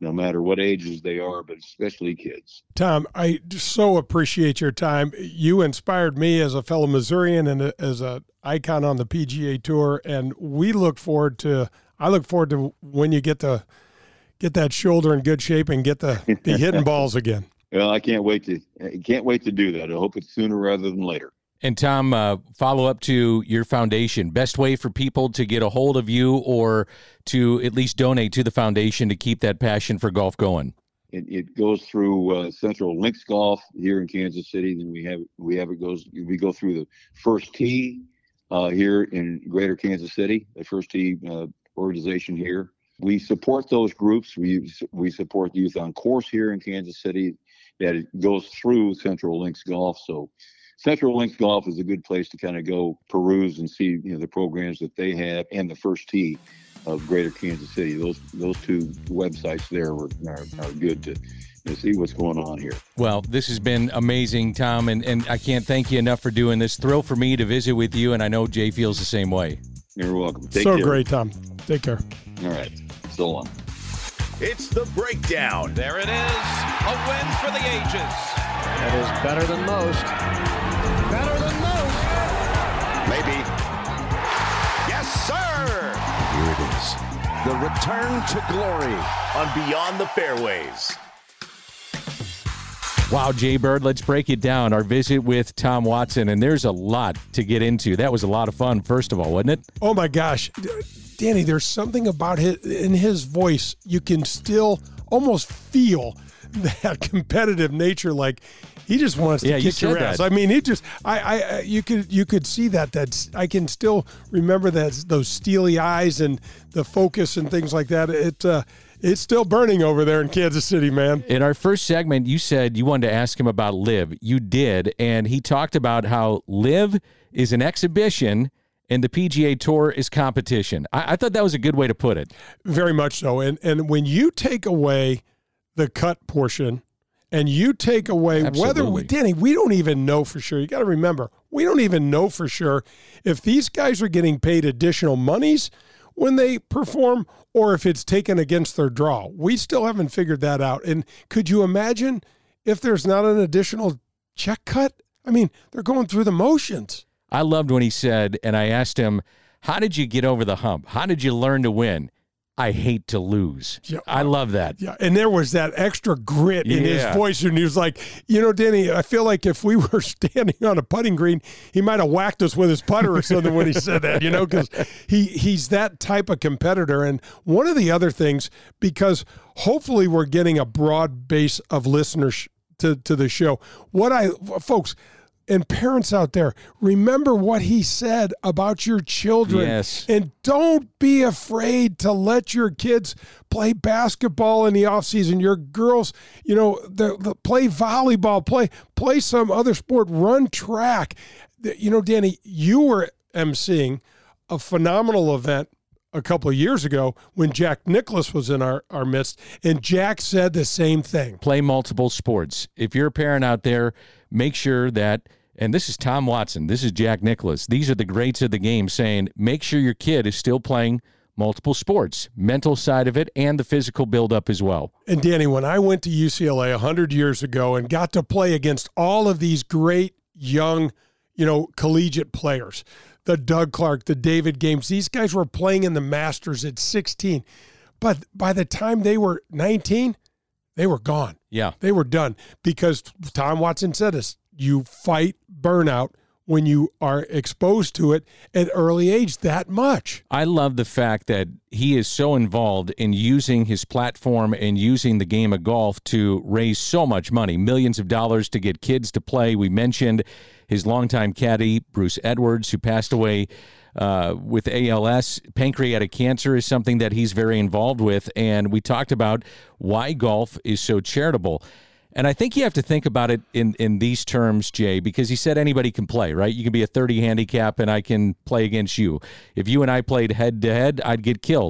D: no matter what ages they are, but especially kids.
C: Tom, I so appreciate your time. You inspired me as a fellow Missourian and as an icon on the PGA Tour, and I look forward to when you get that shoulder in good shape and be hitting balls again.
D: Well, I can't wait to do that. I hope it's sooner rather than later.
B: And Tom, follow up to your foundation. Best way for people to get a hold of you or to at least donate to the foundation to keep that passion for golf going.
D: It goes through Central Links Golf here in Kansas City. Then we go through the First Tee here in Greater Kansas City, the First Tee organization here. We support those groups. We support Youth on Course here in Kansas City. That it goes through Central Links Golf. So Central Links Golf is a good place to kind of go peruse and see the programs that they have, and the First Tee of Greater Kansas City. Those two websites there are good to see what's going on here.
B: Well, this has been amazing, Tom, and I can't thank you enough for doing this. Thrill for me to visit with you, and I know Jay feels the same way.
D: You're welcome. Take
C: care.
D: Great,
C: Tom. Take care.
D: All right. So long.
A: It's the breakdown.
E: There it is. A win for the ages.
F: That is better than most. Better than most.
A: Maybe. Yes, sir.
E: Here it is. The return to glory
A: On Beyond the Fairways.
B: Wow, Jay Bird, let's break it down. Our visit with Tom Watson, and there's a lot to get into. That was a lot of fun, first of all, wasn't it?
C: Oh, my gosh. Danny, there's something about in his voice. You can still almost feel that competitive nature. Like he just wants to kick your ass. I mean, you could see that. I can still remember those steely eyes and the focus and things like that. It's still burning over there in Kansas City, man.
B: In our first segment, you said you wanted to ask him about LIV. You did, and he talked about how LIV is an exhibition and the PGA Tour is competition. I thought that was a good way to put it.
C: Very much so. And when you take away the cut portion and you take away Danny, we don't even know for sure. You got to remember, we don't even know for sure if these guys are getting paid additional monies when they perform or if it's taken against their draw. We still haven't figured that out. And could you imagine if there's not an additional check cut? I mean, they're going through the motions.
B: I loved when he said, and I asked him, how did you get over the hump? How did you learn to win? I hate to lose. Yeah, I love that.
C: Yeah, and there was that extra grit in his voice, and he was like, Danny, I feel like if we were standing on a putting green, he might have whacked us with his putter or something when he said that, because he's that type of competitor. And one of the other things, because hopefully we're getting a broad base of listeners to the show, folks, and parents out there, remember what he said about your children.
B: Yes.
C: And don't be afraid to let your kids play basketball in the offseason. Your girls, play volleyball, play some other sport, run track. Danny, you were emceeing a phenomenal event a couple of years ago when Jack Nicklaus was in our midst, and Jack said the same thing.
B: Play multiple sports. If you're a parent out there, make sure that, and this is Tom Watson, this is Jack Nicklaus, these are the greats of the game saying, make sure your kid is still playing multiple sports, mental side of it and the physical buildup as well.
C: And Danny, when I went to UCLA 100 years ago and got to play against all of these great young, collegiate players, the Doug Clark, the David Games, these guys were playing in the Masters at 16. But by the time they were 19, they were gone.
B: Yeah.
C: They were done because Tom Watson said this, you fight burnout when you are exposed to it at early age that much.
B: I love the fact that he is so involved in using his platform and using the game of golf to raise so much money, millions of dollars to get kids to play. We mentioned his longtime caddy, Bruce Edwards, who passed away with ALS. Pancreatic cancer is something that he's very involved with, and we talked about why golf is so charitable. And I think you have to think about it in these terms, Jay, because he said anybody can play, right? You can be a 30 handicap and I can play against you. If you and I played head-to-head, I'd get killed.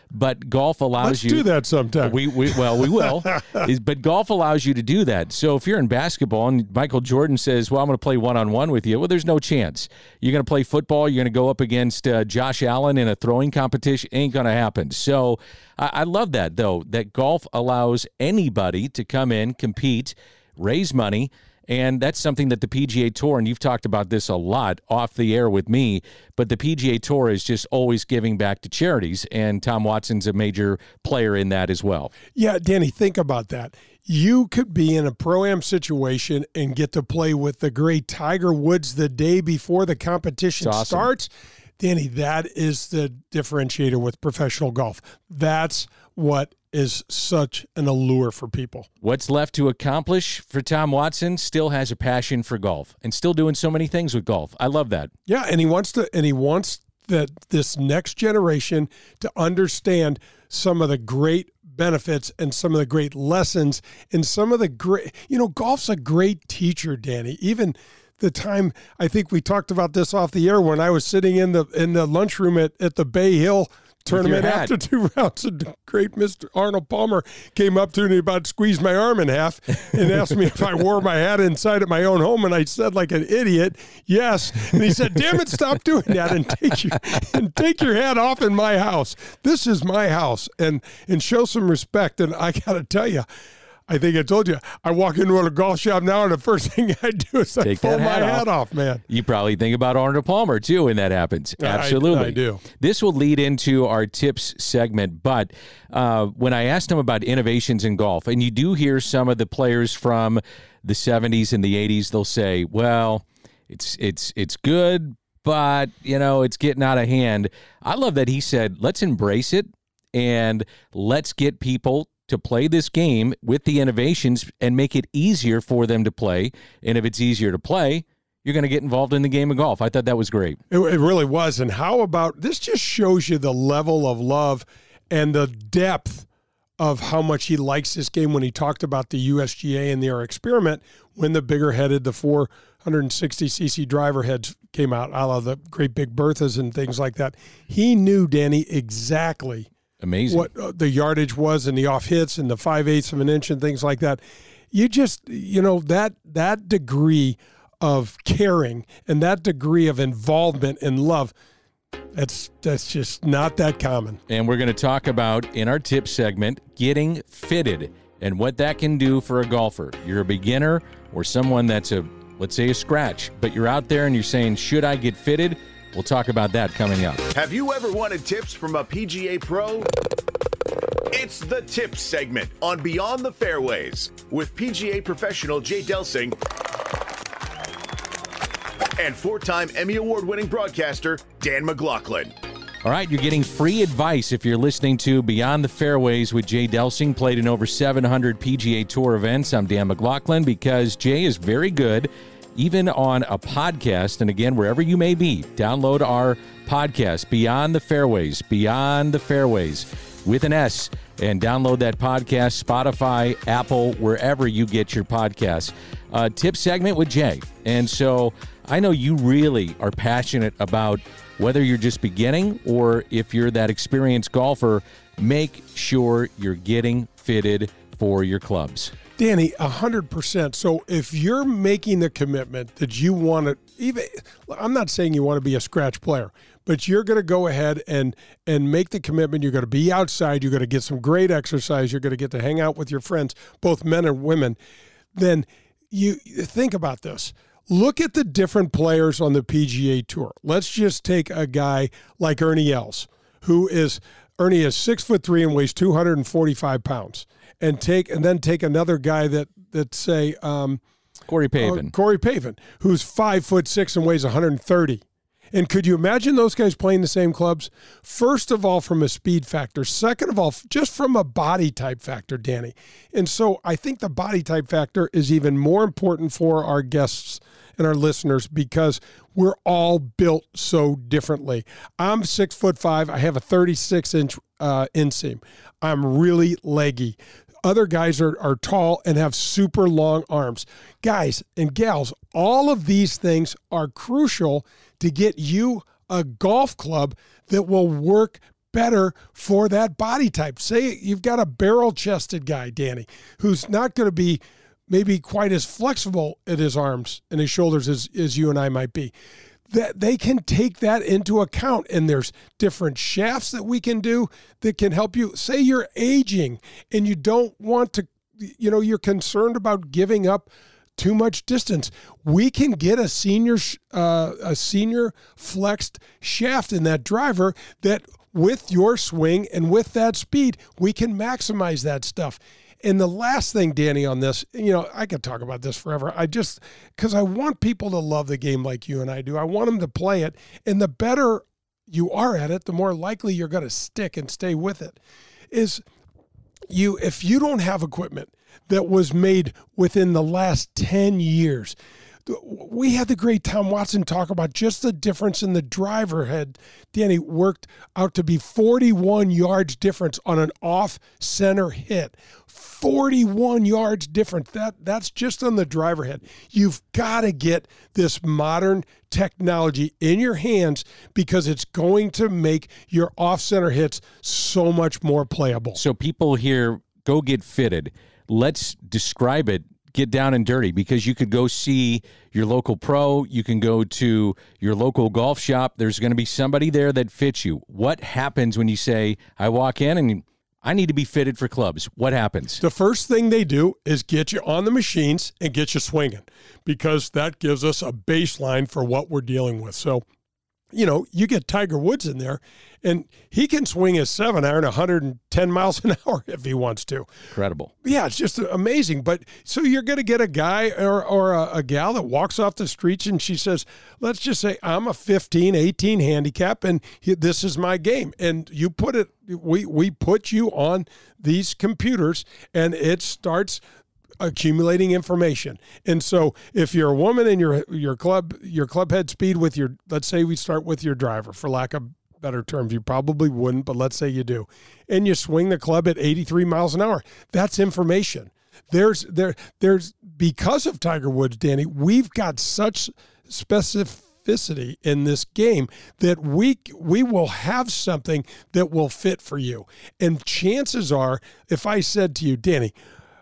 B: but golf allows you.
C: Let's do that sometime.
B: We will. But golf allows you to do that. So if you're in basketball and Michael Jordan says, well, I'm going to play one-on-one with you, well, there's no chance. You're going to play football, you're going to go up against Josh Allen in a throwing competition, ain't going to happen. So I love that, though, that golf allows anybody to come in, compete, raise money. And that's something that the PGA Tour, and you've talked about this a lot off the air with me, but the PGA Tour is just always giving back to charities, and Tom Watson's a major player in that as well.
C: Yeah, Danny, think about that. You could be in a Pro-Am situation and get to play with the great Tiger Woods the day before the competition starts. Danny, that is the differentiator with professional golf. That's what is such an allure for people.
B: What's left to accomplish for Tom Watson? Still has a passion for golf and still doing so many things with golf. I love that.
C: Yeah, and he wants that this next generation to understand some of the great benefits and some of the great lessons and some of the great, golf's a great teacher, Danny. Even the time, I think we talked about this off the air when I was sitting in the lunchroom at the Bay Hill tournament after 2 rounds, and the great Mr. Arnold Palmer came up to me, about squeezed my arm in half and asked me if I wore my hat inside at my own home, and I said like an idiot, yes. And he said, damn it, stop doing that and take your hat off in my house. This is my house, and show some respect. And I got to tell you, I think I told you, I walk into a golf shop now, and the first thing I do is I pull my hat off, man.
B: You probably think about Arnold Palmer, too, when that happens. Absolutely.
C: I do.
B: This will lead into our tips segment, but when I asked him about innovations in golf, and you do hear some of the players from the 70s and the 80s, they'll say, well, it's good, but, it's getting out of hand. I love that he said, let's embrace it, and let's get people to play this game with the innovations and make it easier for them to play. And if it's easier to play, you're going to get involved in the game of golf. I thought that was great.
C: It really was. And how about, this just shows you the level of love and the depth of how much he likes this game when he talked about the USGA and their experiment when the bigger-headed, the 460cc driver heads came out, a la the great big Berthas and things like that. He knew, Danny, exactly
B: amazing
C: what the yardage was and the off hits and the 5/8 of an inch and things like that. You just, that degree of caring and that degree of involvement and love, that's just not that common.
B: And we're going to talk about, in our tip segment, getting fitted and what that can do for a golfer. You're a beginner or someone that's let's say a scratch, but you're out there and you're saying, should I get fitted? We'll talk about that coming up.
A: Have you ever wanted tips from a PGA pro? It's the tips segment on Beyond the Fairways with PGA professional Jay Delsing and 4-time Emmy Award-winning broadcaster Dan McLaughlin.
B: All right, you're getting free advice if you're listening to Beyond the Fairways with Jay Delsing, played in over 700 PGA Tour events. I'm Dan McLaughlin, because Jay is very good even on a podcast. And again, wherever you may be, download our podcast, Beyond the Fairways with an S, and download that podcast, Spotify, Apple, wherever you get your podcasts. Tip segment with Jay. And so I know you really are passionate about whether you're just beginning or if you're that experienced golfer, make sure you're getting fitted for your clubs.
C: Danny, 100%. So if you're making the commitment that you want to, I'm not saying you want to be a scratch player, but you're going to go ahead and make the commitment. You're going to be outside. You're going to get some great exercise. You're going to get to hang out with your friends, both men and women. Then you think about this. Look at the different players on the PGA Tour. Let's just take a guy like Ernie Els, Ernie is 6'3" and weighs 245 pounds. And then take another guy that say
B: Corey Pavin.
C: Corey Pavin, who's 5'6" and weighs 130. And could you imagine those guys playing the same clubs? First of all, from a speed factor. Second of all, just from a body type factor, Danny. And so I think the body type factor is even more important for our guests and our listeners, because we're all built so differently. I'm 6'5". I have a 36-inch inseam. I'm really leggy. Other guys are tall and have super long arms. Guys and gals, all of these things are crucial to get you a golf club that will work better for that body type. Say you've got a barrel-chested guy, Danny, who's not going to be maybe quite as flexible at his arms and his shoulders as you and I might be. That they can take that into account, and there's different shafts that we can do that can help you. Say you're aging and you don't want to, you're concerned about giving up too much distance. We can get a senior flexed shaft in that driver that with your swing and with that speed, we can maximize that stuff. And the last thing, Danny, on this, I could talk about this forever. Because I want people to love the game like you and I do. I want them to play it. And the better you are at it, the more likely you're going to stick and stay with it. If you don't have equipment that was made within the last 10 years, we had the great Tom Watson talk about just the difference in the driver head. Danny, worked out to be 41 yards difference on an off-center hit. 41 yards difference. That's just on the driver head. You've got to get this modern technology in your hands because it's going to make your off-center hits so much more playable.
B: So people here, go get fitted. Let's describe it. Get down and dirty, because you could go see your local pro. You can go to your local golf shop. There's going to be somebody there that fits you. What happens when you say, I walk in and I need to be fitted for clubs? What happens?
C: The first thing they do is get you on the machines and get you swinging, because that gives us a baseline for what we're dealing with. So, you get Tiger Woods in there, and he can swing his 7-iron 110 miles an hour if he wants to.
B: Incredible.
C: Yeah, it's just amazing. But so you're going to get a guy or a gal that walks off the streets and she says, let's just say I'm a 15, 18 handicap, and this is my game. And you put it, we put you on these computers, and it starts accumulating information. And so if you're a woman and your club head speed with let's say we start with your driver, for lack of better terms, you probably wouldn't, but let's say you do, and you swing the club at 83 miles an hour, that's information. There's because of Tiger Woods, Danny, we've got such specificity in this game that we will have something that will fit for you. And chances are, if I said to you, Danny,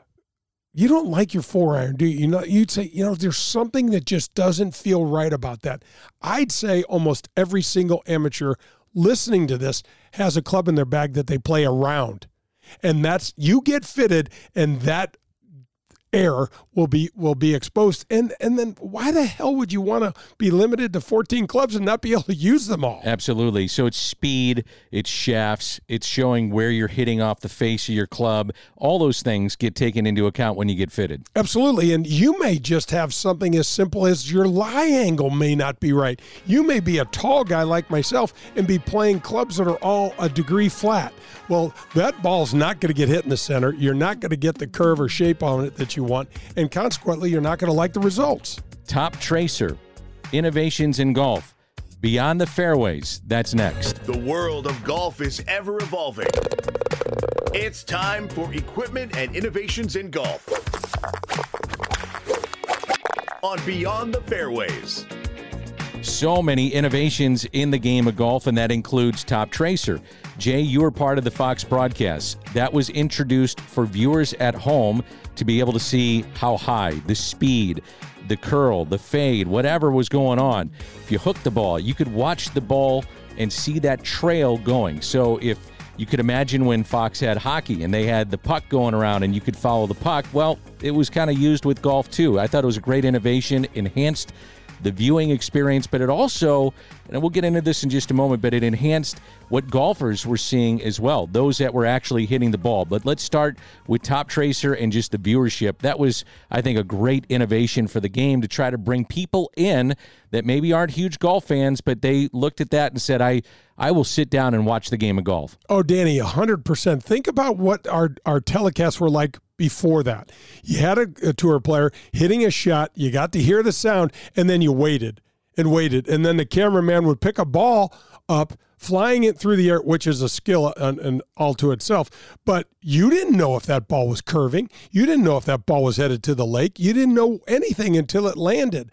C: you don't like your 4-iron, do you? You'd say, there's something that just doesn't feel right about that. I'd say almost every single amateur listening to this has a club in their bag that they play around. And that's, you get fitted, and that error will be exposed. And then why the hell would you want to be limited to 14 clubs and not be able to use them all?
B: Absolutely. So it's speed, it's shafts, it's showing where you're hitting off the face of your club. All those things get taken into account when you get fitted.
C: Absolutely. And you may just have something as simple as your lie angle may not be right. You may be a tall guy like myself and be playing clubs that are all a degree flat. Well, that ball's not going to get hit in the center. You're not going to get the curve or shape on it that you want, and consequently, you're not going to like the results.
B: Toptracer, innovations in golf. Beyond the fairways, that's next.
A: The world of golf is ever evolving. It's time for equipment and innovations in golf. On Beyond the Fairways.
B: So many innovations in the game of golf, and that includes Toptracer. Jay, you were part of the Fox broadcast. That was introduced for viewers at home to be able to see how high, the speed, the curl, the fade, whatever was going on. If you hooked the ball, you could watch the ball and see that trail going. So if you could imagine when Fox had hockey and they had the puck going around and you could follow the puck, well, it was kind of used with golf too. I thought it was a great innovation, enhanced the viewing experience, but it also, and we'll get into this in just a moment, but it enhanced what golfers were seeing as well, those that were actually hitting the ball. But let's start with Toptracer and just the viewership. That was, I think, a great innovation for the game to try to bring people in that maybe aren't huge golf fans, but they looked at that and said, I will sit down and watch the game of golf.
C: Oh, Danny, 100%. Think about what our telecasts were like before that. You had a tour player hitting a shot, you got to hear the sound, and then you waited and waited. And then the cameraman would pick a ball up, flying it through the air, which is a skill and all to itself. But you didn't know if that ball was curving. You didn't know if that ball was headed to the lake. You didn't know anything until it landed.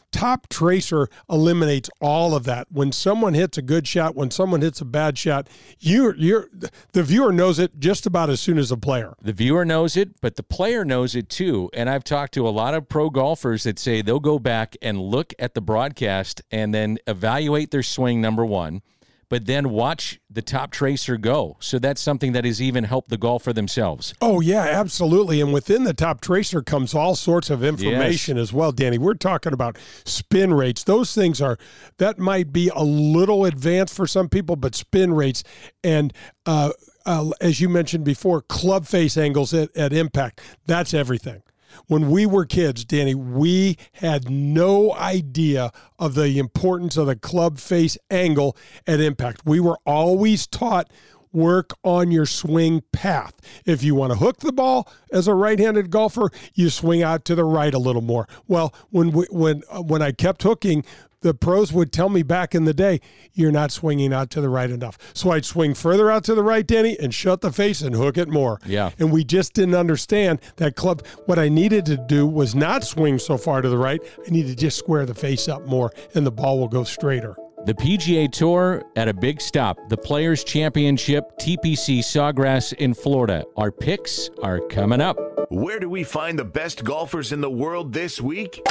C: Top Tracer eliminates all of that. When someone hits a good shot, when someone hits a bad shot, the viewer knows it just about as soon as the player.
B: The viewer knows it, but the player knows it too. And I've talked to a lot of pro golfers that say they'll go back and look at the broadcast and then evaluate their swing, number one, but then watch the Top Tracer go. So that's something that has even helped the golfer themselves.
C: Oh, yeah, absolutely. And within the Top Tracer comes all sorts of information as well, Danny. We're talking about spin rates. Those things that might be a little advanced for some people, but spin rates and, as you mentioned before, club face angles at impact. That's everything. When we were kids, Danny, we had no idea of the importance of the club face angle at impact. We were always taught work on your swing path. If you want to hook the ball as a right-handed golfer, you swing out to the right a little more. Well, when I kept hooking, the pros would tell me back in the day, you're not swinging out to the right enough. So I'd swing further out to the right, Danny, and shut the face and hook it more.
B: Yeah.
C: And we just didn't understand that club. What I needed to do was not swing so far to the right. I needed to just square the face up more, and the ball will go straighter.
B: The PGA Tour at a big stop, the Players Championship, TPC Sawgrass in Florida. Our picks are coming up.
A: Where do we find the best golfers in the world this week?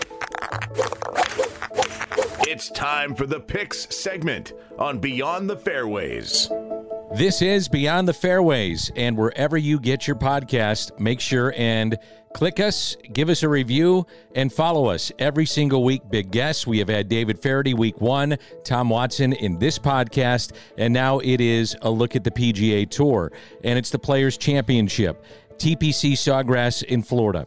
A: It's time for the Picks segment on Beyond the Fairways.
B: This is Beyond the Fairways, and wherever you get your podcast, make sure and click us, give us a review, and follow us every single week. Big guests. We have had David Feherty week 1, Tom Watson in this podcast, and now it is a look at the PGA Tour, and it's the Players Championship. TPC Sawgrass in Florida.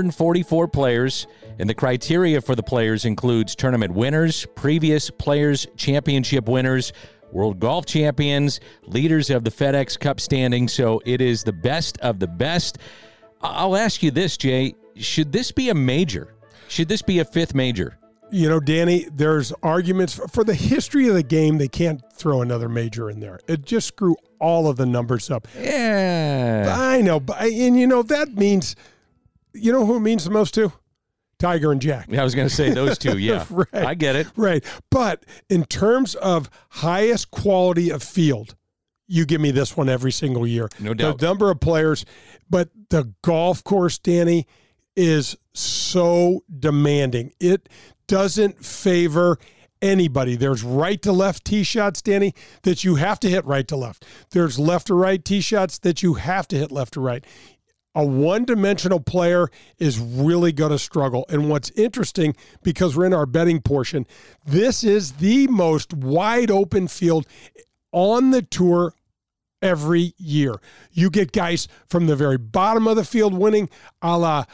B: 144 players, and the criteria for the players includes tournament winners, previous Players Championship winners, World Golf Champions, leaders of the FedEx Cup standing. So it is the best of the best. I'll ask you this, Jay. Should this be a major? Should this be a fifth major?
C: You know, Danny, there's arguments for the history of the game. They can't throw another major in there. It just screw all of the numbers up.
B: Yeah.
C: I know. And, you know, that means, you know who it means the most to? Tiger and Jack.
B: I was going to say those two, yeah.
C: Right.
B: I get it.
C: Right. But in terms of highest quality of field, you give me this one every single year.
B: No doubt.
C: The number of players, but the golf course, Danny, is so demanding. It doesn't favor anybody. There's right to left tee shots, Danny, that you have to hit right to left. There's left to right tee shots that you have to hit left to right. A one-dimensional player is really going to struggle. And what's interesting, because we're in our betting portion, this is the most wide-open field on the tour every year. You get guys from the very bottom of the field winning, a la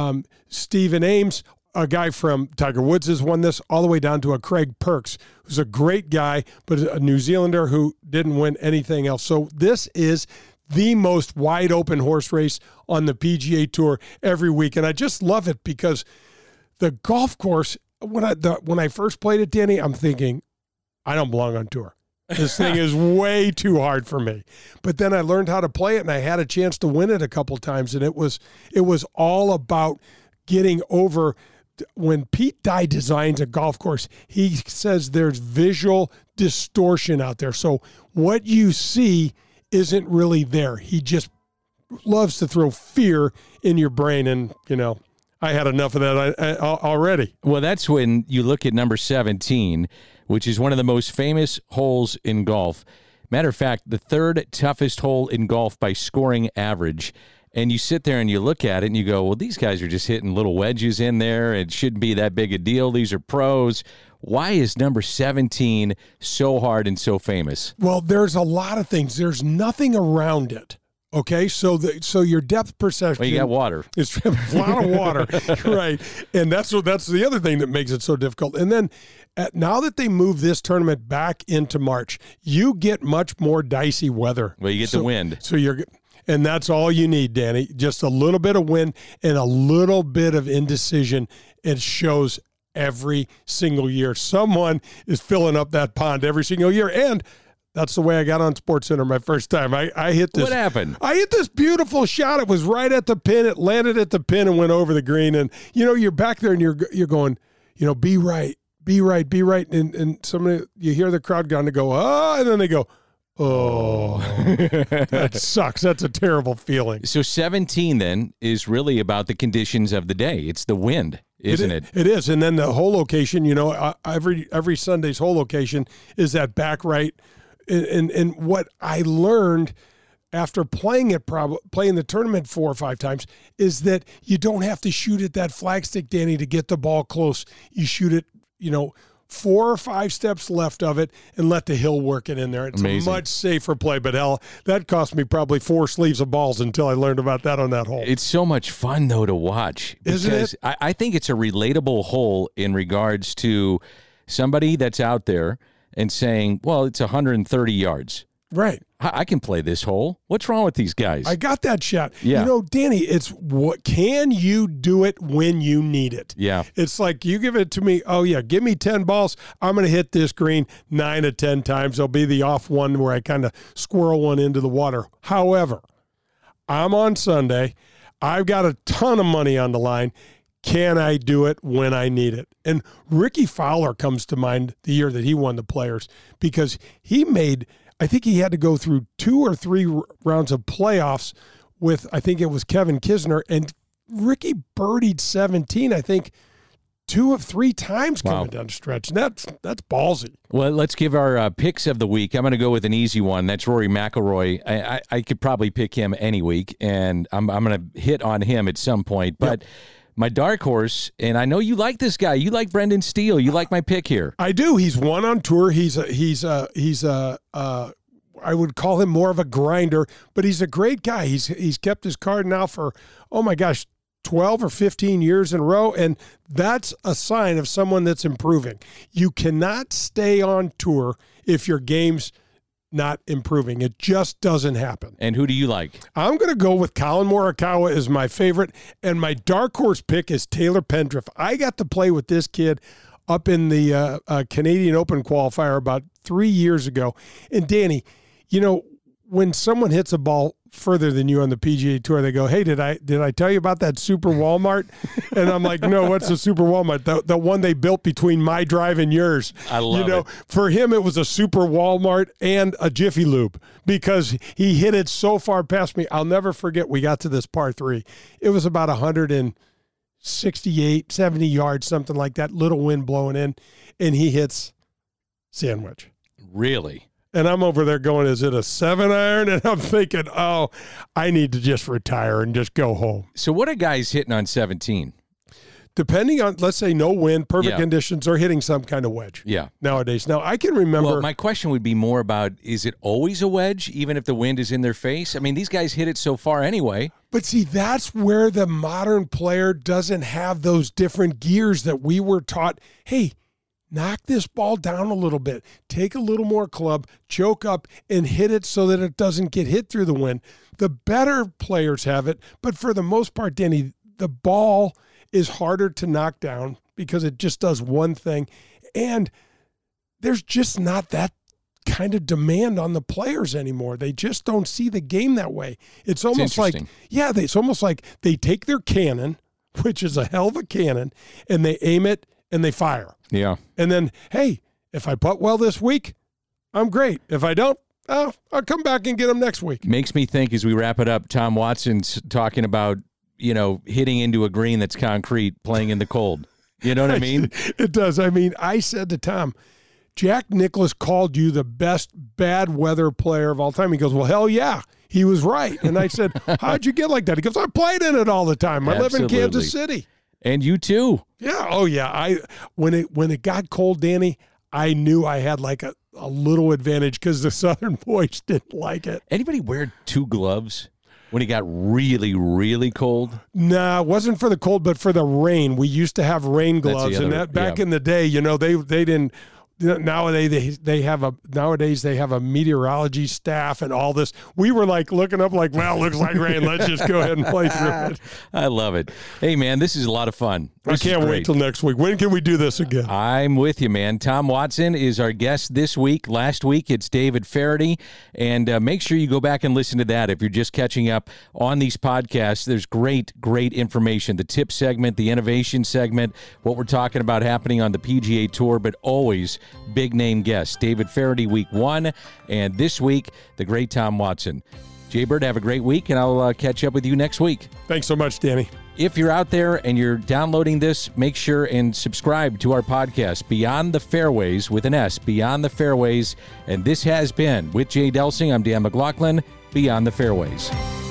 C: Stephen Ames. A guy from Tiger Woods has won this, all the way down to a Craig Perks, who's a great guy, but a New Zealander who didn't win anything else. So this is the most wide-open horse race on the PGA Tour every week. And I just love it because the golf course, when I first played it, Danny, I'm thinking, I don't belong on tour. This thing is way too hard for me. But then I learned how to play it, and I had a chance to win it a couple times. And it was all about getting over. When Pete Dye designs a golf course, he says there's visual distortion out there. So what you see isn't really there. He just loves to throw fear in your brain. And, you know, I had enough of that already.
B: Well, that's when you look at number 17, which is one of the most famous holes in golf. Matter of fact, the third toughest hole in golf by scoring average. And you sit there and you look at it and you go, well, these guys are just hitting little wedges in there. It shouldn't be that big a deal. These are pros. Why is number 17 so hard and so famous?
C: Well, there's a lot of things. There's nothing around it. Okay, so your depth perception.
B: Well, you got water.
C: It's a lot of water, right? And that's the other thing that makes it so difficult. And then now that they move this tournament back into March, you get much more dicey weather.
B: Well, you get the wind.
C: And that's all you need, Danny. Just a little bit of wind and a little bit of indecision. It shows every single year. Someone is filling up that pond every single year. And that's the way I got on SportsCenter my first time. I hit this.
B: What happened?
C: I hit this beautiful shot. It was right at the pin. It landed at the pin and went over the green. And, you know, you're back there and you're going, be right. And somebody, you hear the crowd going to go, oh, and then they go, oh, that sucks. That's a terrible feeling.
B: So 17 then is really about the conditions of the day. It's the wind, isn't it?
C: It is. And then the hole location, every Sunday's hole location is that back right. And what I learned after playing the tournament 4 or 5 times is that you don't have to shoot at that flagstick, Danny, to get the ball close. You shoot it, 4 or 5 steps left of it and let the hill work it in there. It's
B: amazing.
C: A much safer play, but hell, that cost me probably 4 sleeves of balls until I learned about that on that hole.
B: It's so much fun, though, to watch.
C: Isn't it?
B: I think it's a relatable hole in regards to somebody that's out there and saying, well, it's 130 yards.
C: Right.
B: I can play this hole. What's wrong with these guys?
C: I got that shot.
B: Yeah.
C: Danny, it's what can you do it when you need it?
B: Yeah.
C: It's like you give it to me, oh, yeah, give me 10 balls. I'm going to hit this green 9 of 10 times. There'll be the off one where I kind of squirrel one into the water. However, I'm on Sunday. I've got a ton of money on the line. Can I do it when I need it? And Ricky Fowler comes to mind the year that he won the Players because he made – I think he had to go through 2 or 3 rounds of playoffs with, I think it was Kevin Kisner, and Ricky birdied 17, I think, 2 of 3 times coming down the stretch. And that's ballsy.
B: Well, let's give our picks of the week. I'm going to go with an easy one. That's Rory McIlroy. I could probably pick him any week, and I'm going to hit on him at some point. But my dark horse, and I know you like this guy. You like Brendan Steele. You like my pick here.
C: I do. He's won on tour. I would call him more of a grinder, but he's a great guy. He's kept his card now for, 12 or 15 years in a row, and that's a sign of someone that's improving. You cannot stay on tour if your game's not improving. It just doesn't happen.
B: And who do you like?
C: I'm going to go with Colin Morikawa as my favorite, and my dark horse pick is Taylor Pendrith. I got to play with this kid up in the Canadian Open qualifier about 3 years ago. And Danny, when someone hits a ball further than you on the PGA Tour, they go, hey, did I tell you about that Super Walmart? And I'm like, no, what's the Super Walmart? The one they built between my drive and yours.
B: I love it.
C: For him, it was a Super Walmart and a Jiffy Lube because he hit it so far past me. I'll never forget, we got to this par 3. It was about 168, 70 yards, something like that, little wind blowing in, and he hits sandwich.
B: Really?
C: And I'm over there going, is it a 7-iron? And I'm thinking, I need to just retire and just go home.
B: So what are guys hitting on 17?
C: Depending on, let's say, no wind, perfect conditions, or hitting some kind of wedge nowadays. Now, I can remember.
B: Well, my question would be more about, is it always a wedge, even if the wind is in their face? I mean, these guys hit it so far anyway.
C: But see, that's where the modern player doesn't have those different gears that we were taught, hey, knock this ball down a little bit, take a little more club, choke up, and hit it so that it doesn't get hit through the wind. The better players have it, but for the most part, Danny, the ball is harder to knock down because it just does one thing. And there's just not that kind of demand on the players anymore. They just don't see the game that way. It's almost like, it's almost like they take their cannon, which is a hell of a cannon, and they aim it and they fire.
B: Yeah.
C: And then, hey, if I putt well this week, I'm great. If I don't, I'll come back and get them next week.
B: Makes me think, as we wrap it up, Tom Watson's talking about, hitting into a green that's concrete, playing in the cold. You know what I mean?
C: It does. I mean, I said to Tom, Jack Nicklaus called you the best bad weather player of all time. He goes, well, hell yeah. He was right. And I said, how'd you get like that? He goes, I played in it all the time. I live in Kansas City.
B: And you too.
C: Yeah. Oh yeah. When it got cold, Danny, I knew I had like a little advantage because the Southern boys didn't like it.
B: Anybody wear 2 gloves when it got really, really cold?
C: Nah, it wasn't for the cold, but for the rain. We used to have rain gloves, and that back in the day, they didn't. Nowadays they have a meteorology staff and all this. We were like looking up like, well, looks like rain. Let's just go ahead and play through it.
B: I love it. Hey man, this is a lot of fun.
C: I can't wait till next week. When can we do this again?
B: I'm with you, man. Tom Watson is our guest this week. Last week, it's David Faraday. And make sure you go back and listen to that if you're just catching up on these podcasts. There's great information. The tip segment, the innovation segment, what we're talking about happening on the PGA Tour, but always big-name guests. David Faraday, week 1. And this week, the great Tom Watson. Jay Bird, have a great week, and I'll catch up with you next week.
C: Thanks so much, Danny.
B: If you're out there and you're downloading this, make sure and subscribe to our podcast, Beyond the Fairways, with an S, Beyond the Fairways. And this has been, with Jay Delsing, I'm Dan McLaughlin, Beyond the Fairways.